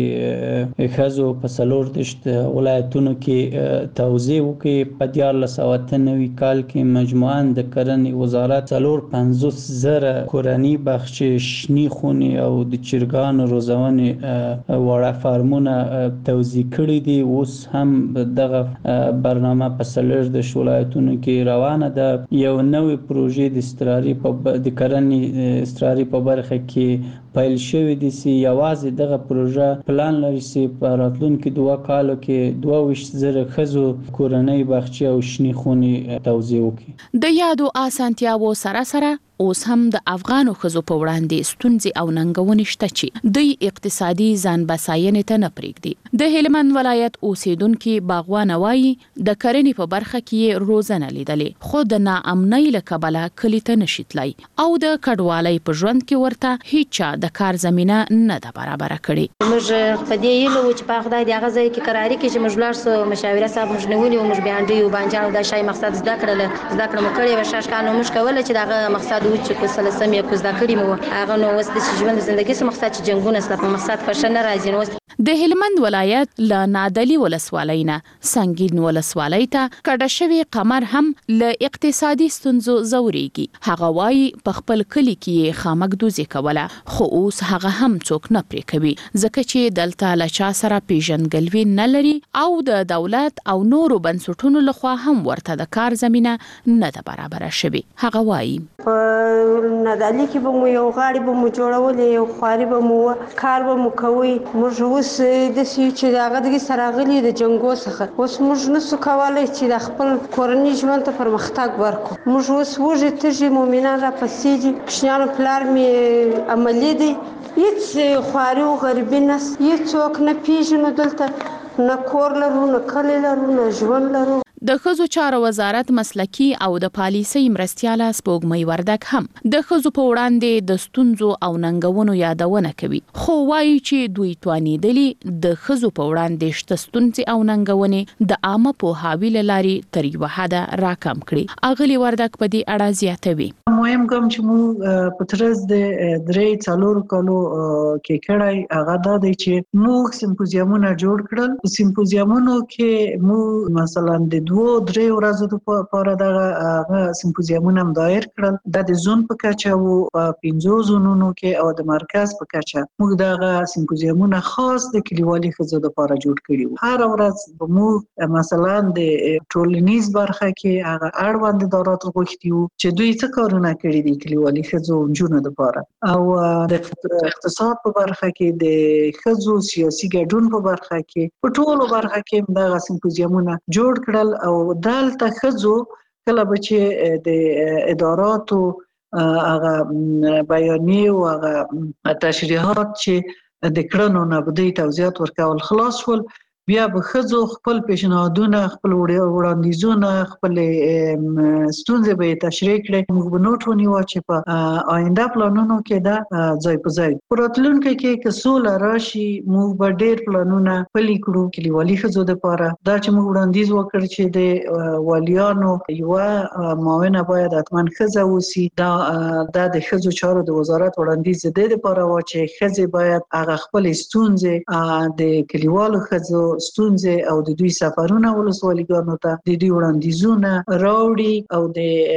د ښځو په 14 ولایتونو کې توزیع وکړي. په 1490 کال کې مجموعاً د کرنې وزارت 450 زره کورنۍ باغچې، شنې خونې او د چرګانو روزنې واړه فارمونه توزیع کړي دي. اوس هم دغه برنامه په 14 ولایتونو کې روانه ده. یو نوې پروژې د استراري د کرنې استراري په برخه کې پیل شوې دي چې یوازې دغه پروژه پلان لري چې په راتلونکي 2 کالو کې 22 زره ښځو کورنۍ باغچې او شنې خونې توزیع وکړي. د یادو اسانتیاوو سره سره اوس هم د افغانو ښځو په وړاندې ستونزې او ننګونې شته چې دوی اقتصادي ځان بساینې ته نه پرېږدي. د هلمند ولایت اوسیدونکي باغوانه وایي د کرنې په برخه کې روزنه لیدلې خو د ناامنۍ له کبله کلي ته نشي تللی او د کډوالۍ په ژوند کې ورته هیڅ د کار زمینه نه ده برابره کړې. موږ په دې یلو چې په خدای د غزا کې قراري کې چې موږ لار سو مشاوره صاحب موږ نیولې او موږ بیان دی او باندې د شای مقصد زده کړم کړې و شاش کانو موږ کوله چې دغه مقصد چې کو سلسمه کو زده کړی مو هغه نو وسته چې ژوند زندگی سم مقصد چې جنگونه سره په مقصد پښه نه راځي. نو د هلمند ولایت له نادلی ولسوالۍ نه سنگین ولسوالۍ ته کډه شوی قمر هم له اقتصادي ستونزو زوريږي. هغه وايي په خپل کلی کې خامګدوزي کوله خو اوس هغه هم څوک نه پرې کوي ځکه چې دلته له چا سره پیژنګلوي نه لري او د دولت او نورو بنسټونو لخوا هم ورته د کار زمينه نه ده برابر شوي. هغه وايي په نادالي کې به مو یو غاړي به مو جوړولې یو خواري به مو کار به مو کوي. موږ اوس د سې چې دغه د سراغلي د جنگو څخه اوس موږ نسو کولای چې د خپل کورنۍ ژوند ته پرمختګ ورکړو. موږ اوس وږي تږي مؤمنان را پسې دي. کښنیانو پلار مې عملي دي. هیڅ خواري او غریبي نس هیڅوک نه پیژنو دلته نه کور لرو نه کلی لرو نه ژوند لرو. د ښځو چارو وزارت مسلکی او د پالیسۍ مرستیاله سپوږمۍ وردک هم د ښځو په وړاندې د ستونزو او ننګونو یادونه کوي خو وایي چې دوی توانیدلي د ښځو په وړاندې شته ستونزې او ننګونې د عامه پوهاوي له لارې تر یوه حده راکم کړي. اغلي وردک په دې اړه زیاتوي. مهم ګام چې موږ په ترڅ د 3-4 کالو کې کړای هغه دا دی چې موږ سمپوزیمونه جوړ کړل. په سمپوزیمونو کې موږ مثلا د 2-3 ورځې لپاره دغه سمپوزیمونه هم دایر کړل. د زون په کچه او 15 زونونو کې او د مرکز په کچه موږ دغه سمپوزیمونه خاص د کلیوالي ښځو لپاره جوړ کړي وو. هر ورځ موږ مثلا د ټولنیز برخه کې هغه اړوند ادارات غوښتي وو چې دوی څه کارونه کړي دي کلیوالي ښځو جنونو لپاره او د اقتصاد په برخه کې د ښځو سیاسي ګډون په برخه کې په ټولو برخه کې دغه سمپوزیمونه جوړ کړل. او دلته ښځو کله به چې د اداراتو هغه بیانیې او هغه تشریحات چې د کړنو نه به دوی توضیحات ورکول خلاص ول بیا به ښځو خپل پیشنهادونه خپل وړاندیزونه خپل ستونزې به تشریح کړي. موږ به نوټ ونیو چې په آینده پلانونو کې دا ځای په ځای په راتلونکي کې که سوله راشي موږ به ډېر پلانونه پلي کړو کلیوالي ښځو لپاره. دا چې موږ وړاندیز وکړ چې د والیانو یوه معاونه باید حتما ښځه اوسي. دا د ښځو چارو د وزارت وړاندیز د دې لپاره و چې ښځې باید هغه خپل ستونزې د کلیوالو ښځو ستونزې او د دوی سفرونه ولسوالیګانو ته د دوی وړاندیزونه راوړي او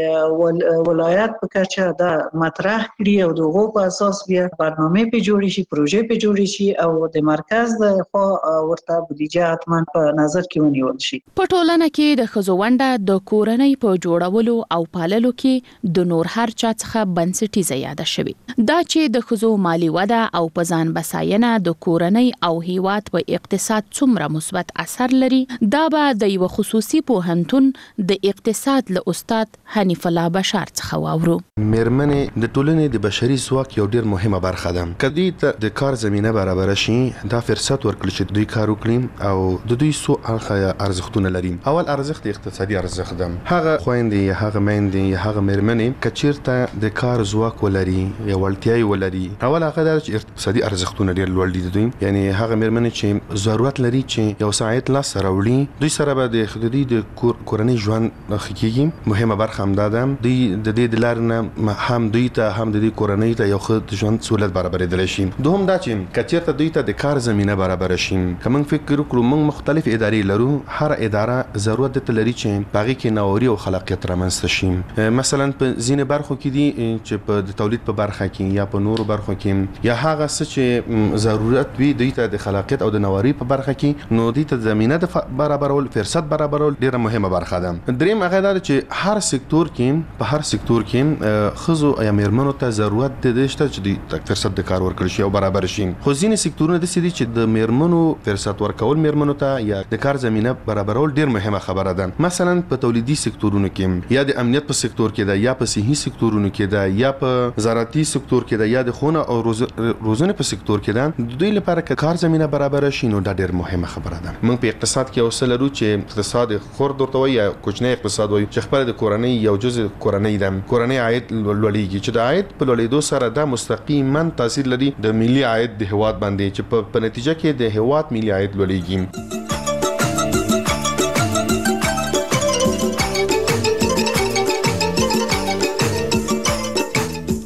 د ولایت په کچه دا مطرح کړي او دغه په اساس بیا برنامه په جوړی شي پروژې په جوړی شي او د مرکز د خوا ورته بودیجه حتما په نظر کې ونیول شي. په ټولنه کې د ښځو ونډه د کورنۍ په جوړولو او پاللو کې د نور هر چا څخه بنسټیزه یاد شوی. دا چې د ښځو مالی وده او په ځان بساینه د کورنۍ او هیواد په اقتصاد څومره مثبت اثر لري دا به د یو خصوصي پوهنتون د اقتصاد له استاد حنیف الله بشار څخه واورو. مېرمنې د ټولنې د بشري ځواک یو ډېر مهمه برخه ده. کدی ته د کار زمينه برابر شي دا فرصت ورکړي چې دوی کار وکړي او د دوی سو اړخه ارزښتونه لري. اول ارزښت اقتصادي ارزښت ده. هغه خويندې هغه مېندې هغه مېرمنې کچیرته د کار ځواک ولري یا وړتیاي ولري اول هغه د اقتصادي ارزښتونه ډېر لوړ دي دوی. یعنی هغه مېرمنې چې ضرورت لري چې یو ساعت لا سره وړي دوی سره به د خدای د کورنۍ ژوند حقيقي مهمه برخه هم ده. دوی د دې د لارنه هم دوی ته هم د کورنۍ ته یو ښه ژوند سہولت برابرېدل شي. دوهم دا چې کچیرته دوی ته د کار زمينه برابر شي. کوم فکر وکړو موږ مختلف ادارې لرو. هر اداره ضرورت ته لري چې باغی کې نووري او خلاقیت رامنځته شي. مثلا په ځینې برخو کې دي چې په د تولید په برخه کې یا په نورو برخو کې یا هغه څه چې ضرورت وي دوی ته د خلاقیت او د نووري په برخه کې نو دوی ته زمينه د برابرول فرصت برابرول ډیره مهمه برخه ده. دریم هغه دا چې هر سکتور کې په هر سکتور کې خزو یا مېرمنو ته ضرورت د شته چې د فرصت د کار ورکړي شي او برابر شي. خو ځینې سکتورونه د سړي چې د مېرمنو فرصت ورکول مېرمنو ته یا د کار زمينه برابرول ډیر مهمه خبره ده. مثلا په تولیدي سکتورونو کې یا د امنیت په سکتور کې ده یا په صحي سکتورونو کې ده یا په زراعتي سکتور کې ده یا د خونه او روزنه په سکتور کې ده دوی لپاره کار زمينه برابر شي نو دا ډیر مهمه خبره ده. موږ په اقتصاد کې اوسه لرو چې اقتصاد خرد ورته وي یا کوچنی اقتصاد وي چې خپل د کورنۍ یو جزء کورنۍ ده. کورنۍ عاید لوړیږي چې د عاید په لوړېدو سره دا مستقیما تاثیر لري د ملي عاید د هواد باندې چې په نتیجه کې د هواد ملي عاید لوړیږي.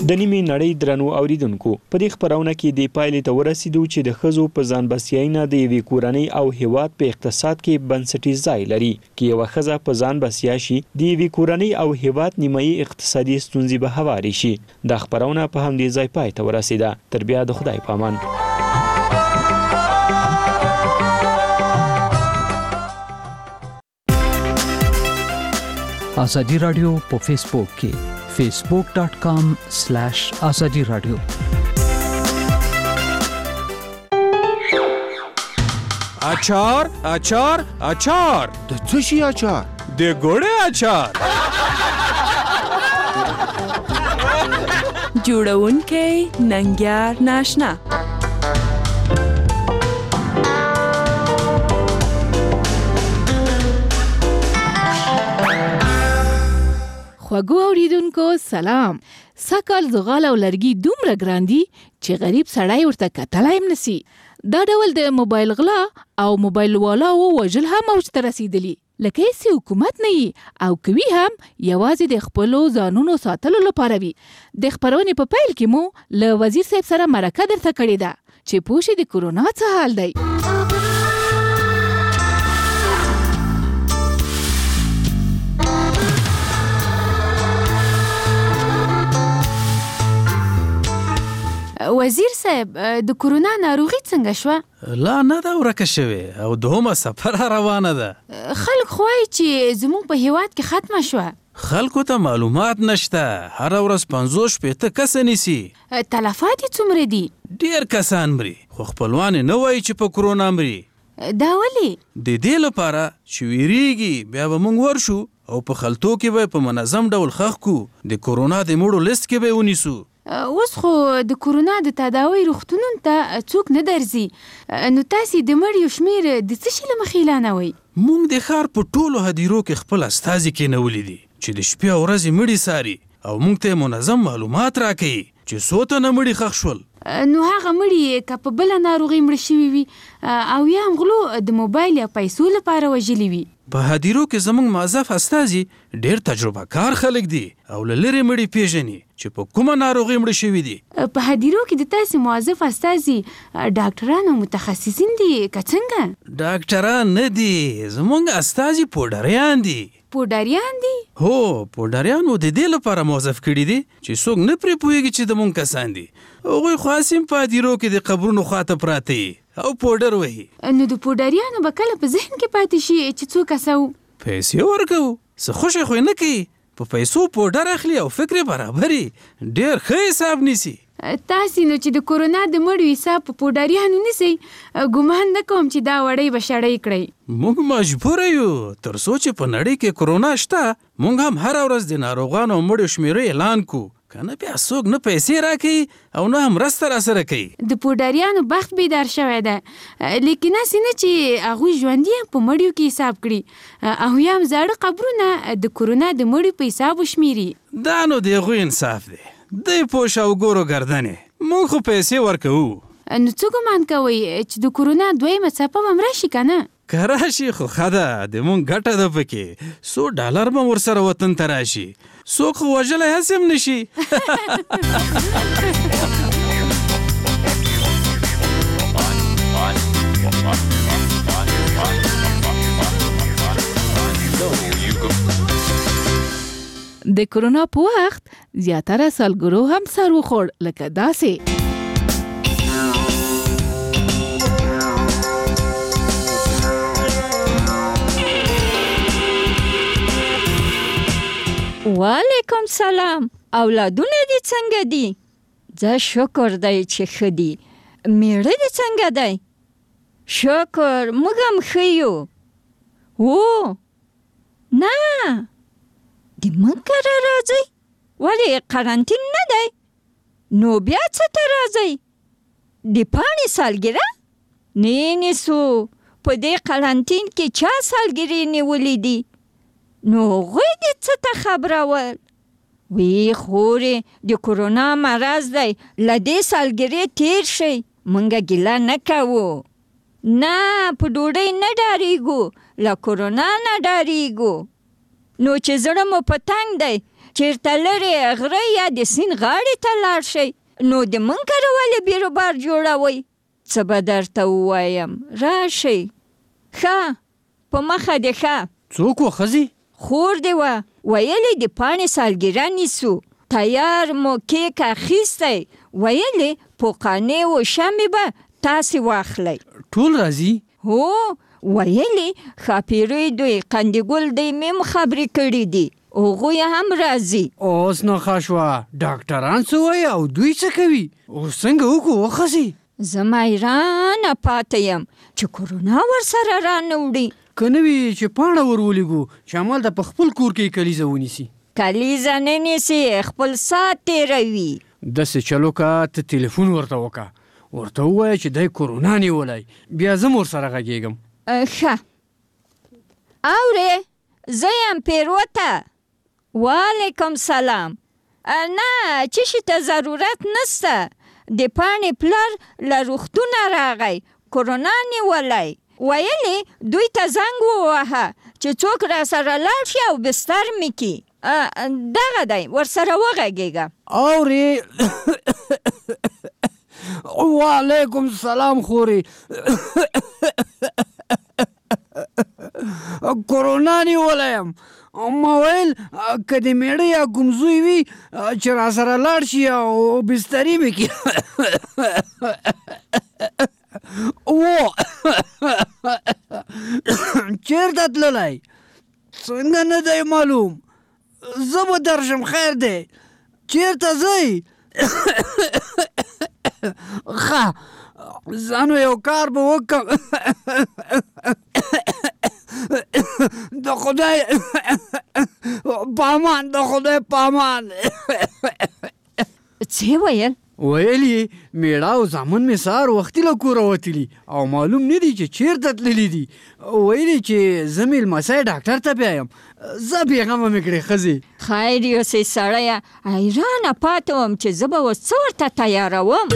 د نیمه نړۍ درنو اوریدونکو په دې خبرونه کې د پایلې ته ورسېدو چې د خزو په ځان بسیاینه د یوې کورنۍ او هیواد په اقتصاد کې بنسټیز ځای لري کې یو خزه په ځان بسیا شي د یوې کورنۍ او هیواد نیمایي اقتصادي ستونزې به هواري شي. د خبرونه په همدې ځای پای ته ورسېده. تر بیا د خدای پامان. آزادی رادیو په فیسبوک کې facebook.com/azadi radio. اچار اچار اچار د څه شي اچار؟ د ګوړې اچار. جوړونکې ننګیار ناشنا. خوږو اوریدونکو سلام. سکل زغال او لرګي دومره ګران دي چې غریب سړی ورته کتلای هم نسی. دا ډول د موبایل غلا او موبایل والاو وژل هم اوج ته رسیدلی. لکه هیڅ حکومت نه وي او کوي هم یوازې د خپلو ځانونو ساتلو لپاره وي. د خبرونې په پیل کې مو له وزیر صاحب سره مرکه درته کړې ده چې پوه شي د کورونا څه حال دی. وزیر صاحب د کورونا ناروغي څنګه شوه؟ لا نه دا ورکه شوې او دومره سفر روانه ده. خلک خوایي چې زموږ په هیواد کې ختمه شوه. خلکو ته معلومات نشته. هر ورځ 50-60 کس نیسي. تلفات څومره دي؟ ډیر کسان مري خو خپلوان نه وایي چې په کورونا مري. دا ولې؟ د دې لپاره چې ویریږي بیا به موږ ورشو او په خلطو کې به په منظم ډول خخ کو د کورونا د مړو لیست کې به ونیسو. اوس خو د کورونا د تداوی روغتونونو ته څوک نه درځي. نو تاسو د مړیو شمیر د څه شي له مخې اعلانوئ؟ موږ د ښار په ټولو هدیرو کې خپل استازي کېنولي دي چې د شپې او ورځې مړي څاري او موږ ته منظم معلومات راکوي چې څو تنه مړي ښخ شول. نو هغه مړي که په بله ناروغي مړه شوي وي او یا هم غلو د موبایل یا پیسو لپاره وژلي وي. په هدیرو کې زموږ معزف استازي ډېر تجربه کار خلک دي او له لرې مړي پیژني چې په کومه ناروغي مړه شوي دي. په هدیرو کې د تاسې معزف استازي ډاکټران او متخصصین دي که څنګه؟ ډاکټران نه دي زموږ استازي پوډریان دي. پوډریان دي؟ هو پوډریان مو د دې لپاره موظف کړي دي چې څوک نه پرې پوهېږي چې د مونږ کسان دي. هغوی خو هسې په هدیرو کې د قبرونو خواته پراته وي او پوډر وهي. نو د پوډریانو به کله په ذهن کې پاتې شي چې څو کسه وو؟ پیسې ورکوو څه خوښې خو یې نه کوي. په پیسو پوډر اخلي او فکر یې برابري. ډېر ښه حساب نیسي. تاسې نو چې د کورونا د مړو حساب په پوډریانو نیسئ ګمان نه کوم چې دا وړۍ به شړۍ کړئ. موږ مجبوره یو تر څو چې په نړۍ کې کورونا شته موږ هم هره ورځ د ناروغانو او مړو شمیرې اعلان کو. کنه بیا څوک نه پیسې راکوي او نه هم مرسته راسره کوي. د پوډریانو بخت بیدار شوی ده لیکن هسې نه چې هغوی ژوندي په مړیو کې حساب کړي او یا هم زاړه قبرونه د کورونا د مړیو په حساب وشمیري. دا نو د هغوی انصاف دی. دی پوش او ګورو ګردنې موږ خو پیسې ورکوو. نو څه ګمان کوئ چې د کورونا دویمه څپه به هم راشي که نه؟ که راشي خو ښه ده د مونږ ګټه ده پکې. $100 به ورسره وطن ته راشي. څوک خو وژلی هسې هم نشي. د کورونا په وخت زیاتره سالګرو هم سر وخوړ لکه داسې. وعلیکم سلام. اولادونه دې څنګه دي؟ زه شکر دی چې ښه دي. میړه دې څنګه دی؟ شکر موږ هم ښه یو. او نه د موږ کره راځئ؟ ولې قرنطین نه دی؟ نو بیا څه ته راځئ؟ د پاڼې سالګره؟ نه نیسو. په دې قرنطین کې چا سالګرې نیولې دي؟ نو هغوی دې څه ته خبرول؟ وی خورې د کورونا مرض دی له دې سالګرې تیر شئ. موږ ګیله نه کوو. نه په ډوډۍ نه ډارېږو له کورونا نه ډارېږو. نو چې زړه مو په تنګ دی چیرته لرې غره یا د سیند غاړې ته لاړ شئ نو د من کره ولې بیروبار جوړوئ څه به درته ووایم راشئ ښه په مخه دې ښه څوک و ښځې خور دې وه ویلې د پاڼې سالګیره نیسو تیار مو کیک اخیستی ویلې پوقانې و شمې به تاسې واخلئ ټول راځي هو ویلې ښاپیرۍ دوی قندګل دی میم خبرې کړي دي هغوی هم راځي اوس نه ښه شوه ډاکټران څه وایي او دوی څه کوي اوس څنګه وکړو وښځې زه حیرانه پاته یم چې کرونا ورسره رانه وړي که نه وي چې پاڼه ور ولېږو چې همالته په خپل کور کې کلیزه ونیسي کلیزه نه نیسي خپل ساعت تېروي داسې چلو که ته تلیفون ورته وکړه ورته ووایه چې دی کرونا نیولی بیا زه م ورسره غږېږم ښه اورې زه یم پیروته وعلیکم سلام نه چې شي ته ضرورت نسته د پاڼې پلار له روغتونه راغی کرونا نیولی ویلې دوی ته زنګ ووهه چې څوک را سره لاړ شي او بستر مې کړي دغه دی ورسره وغږېږه اورې وعلیکم سلام خورې کرونا نیولی یم ما ویل که د میړه یا کوم زوی وي چې را سره لاړ شي او بسترې مې کړي چیرته تللی څنګه نه دی معلوم زه به درشم خیر دی چیرته ځئ ښه زه نو یو کار به وکړم د خدای پامان د خدای پامان څه ویل ویل یې میړه او زامن مې سهار وختي له کوره وتلي او معلوم نه دي چې چیرته تللي دي ویل یې چې زه مېلمسی ډاکټر ته بیایم زه بېغمه مې کړې ښځې خیر یوسې سړیه حیرانه پاته وم چې زه به اوس څه ورته تیاروم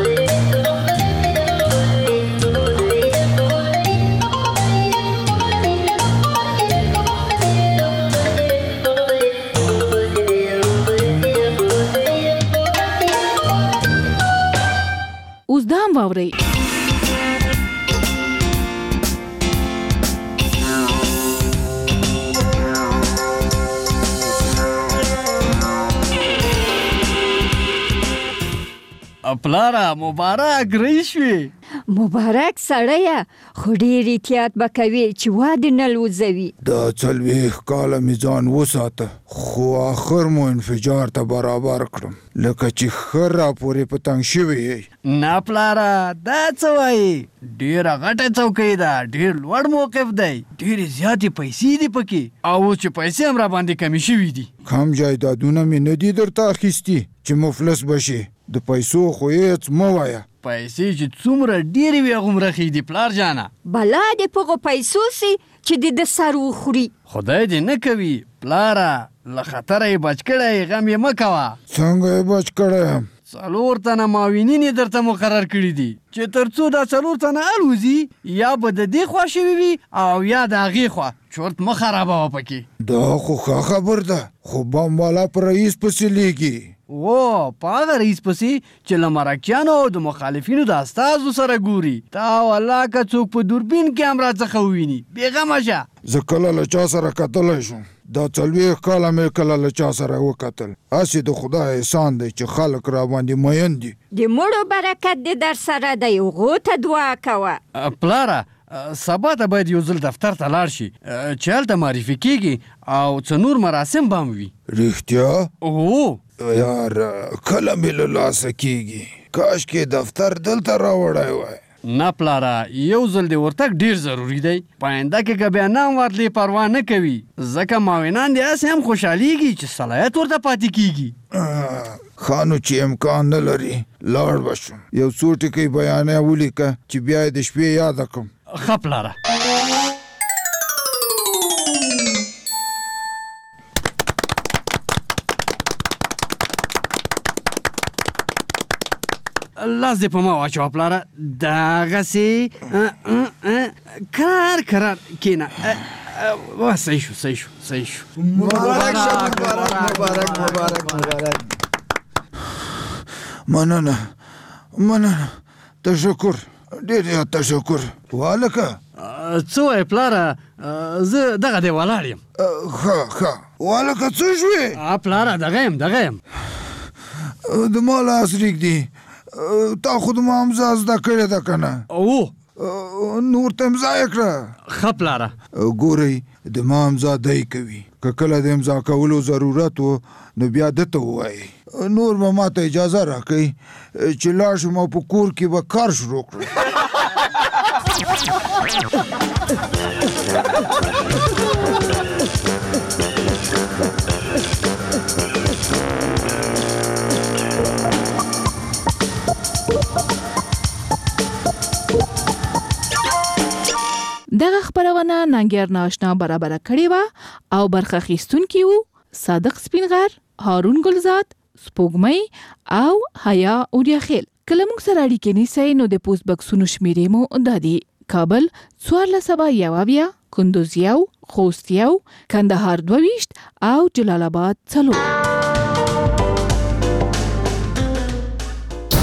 اوس دام واورئ پلاره مبارک رئیس شوې مبارک سړیه خو ډېر احتیاط به کوې چې واده نه لوځوي دا 40 کاله مې ځان وساته خو آخر مو انفجار ته برابر کړم لکه چې ښه راپورې په تنګ شوی یې نه پلاره دا څه وایي ډېره غټه چوکۍ ده ډېر لوړ موقف دی ډېرې زیاتې پیسې دي پکې او چې پیسې هم راباندې کمې شوي دي کم جایدادونه مې نه دي درته اخیستي چې مفلس بشي د پیسو خو هېڅ مه وایه پیسې چې څومره ډېرې وي هغومره ښې دي پلار جانه بلا دې په هغو پیسو سي چې د سر وخوري خدای دې نه کوي پلاره له خطره یې بچ کړی غم یې مه کوه څنګه یې بچ کړی یم 4 تنه معاونین یې درته مقرر کړي دي چې تر څو دا 4 تنه الوځي یا به د دې خوا شوي وي او یا د هغې خوا چورت مه خرابوه پکې دا خو ښه خبر ده خو بم والا په رئیس پسې لیږي په هغه رئیس پسې چې له مرکیانو او د مخالفینو د استازو سره ګوري تا والله که څوک په دوربین کې هم راڅخه وویني بېغمه شه زه کله له چا سره کتلی شم دا 40 کاله مې کله له چا سره وکتل هسې د خدای احسان دی چې خلک راباندې مین دي د مړو برکت دې در سره دی هغو ته دعا کوه پلاره سبا ته باید یو ځل دفتر ته لاړ شي چې هلته معرفي کېږي او څه نور مراسم به هم وي رښتیا هو یار کله مې له لاسه کېږي کاشکې دفتر دلته راوړی وای نه پلاره یو ځل د ورتګ ډیر ضروری دی په آینده کې که بیا نه هم ورتلې پروا نه کوي ځکه معاونان دې هسې هم خوشحالیږي چې صلاحیت ورته پاتې کېږي ښه نو چې امکان نه لري لاړ به شم یو څو ټکي بیانیه ولیکه چې بیا یې د شپې یاده کړم ښه پلاره لاس دې په ما واچوه پلاره دغسې کرار کښېنه صحیح شو مبارک مننه تشکر ډېر تشکر والکه څه وای پلاره زه دغه دی ولاړ یم ښه والکه څه شوې پلاره دغه یم د ما لاس ریږدي تا خو د ما امضا زده کړې ده که نه نور ته امضا یې کړه ښه پلاره ګورئ د ما امضا دی کوي که کله د امضا کولو ضرورت و نو بیا دته ووایي نور به ما ته اجازه راکوي چې لاړ شم او په کور کې به کار شروع کړم دغه خبرونه ننګر ناشنا برابر کړی و او برخه اخیستونکي وو صادق سپینغر، هارون ګلزاد، سپوږمۍ او حیا اوریاخیل. کله موږ سره اړیکې نیسئ نو د پوسټ بکسونو شمیرې مو دا دي: کابل 1401، کندوز 1، خوست 1، کندهار 22 او جلال آباد 4.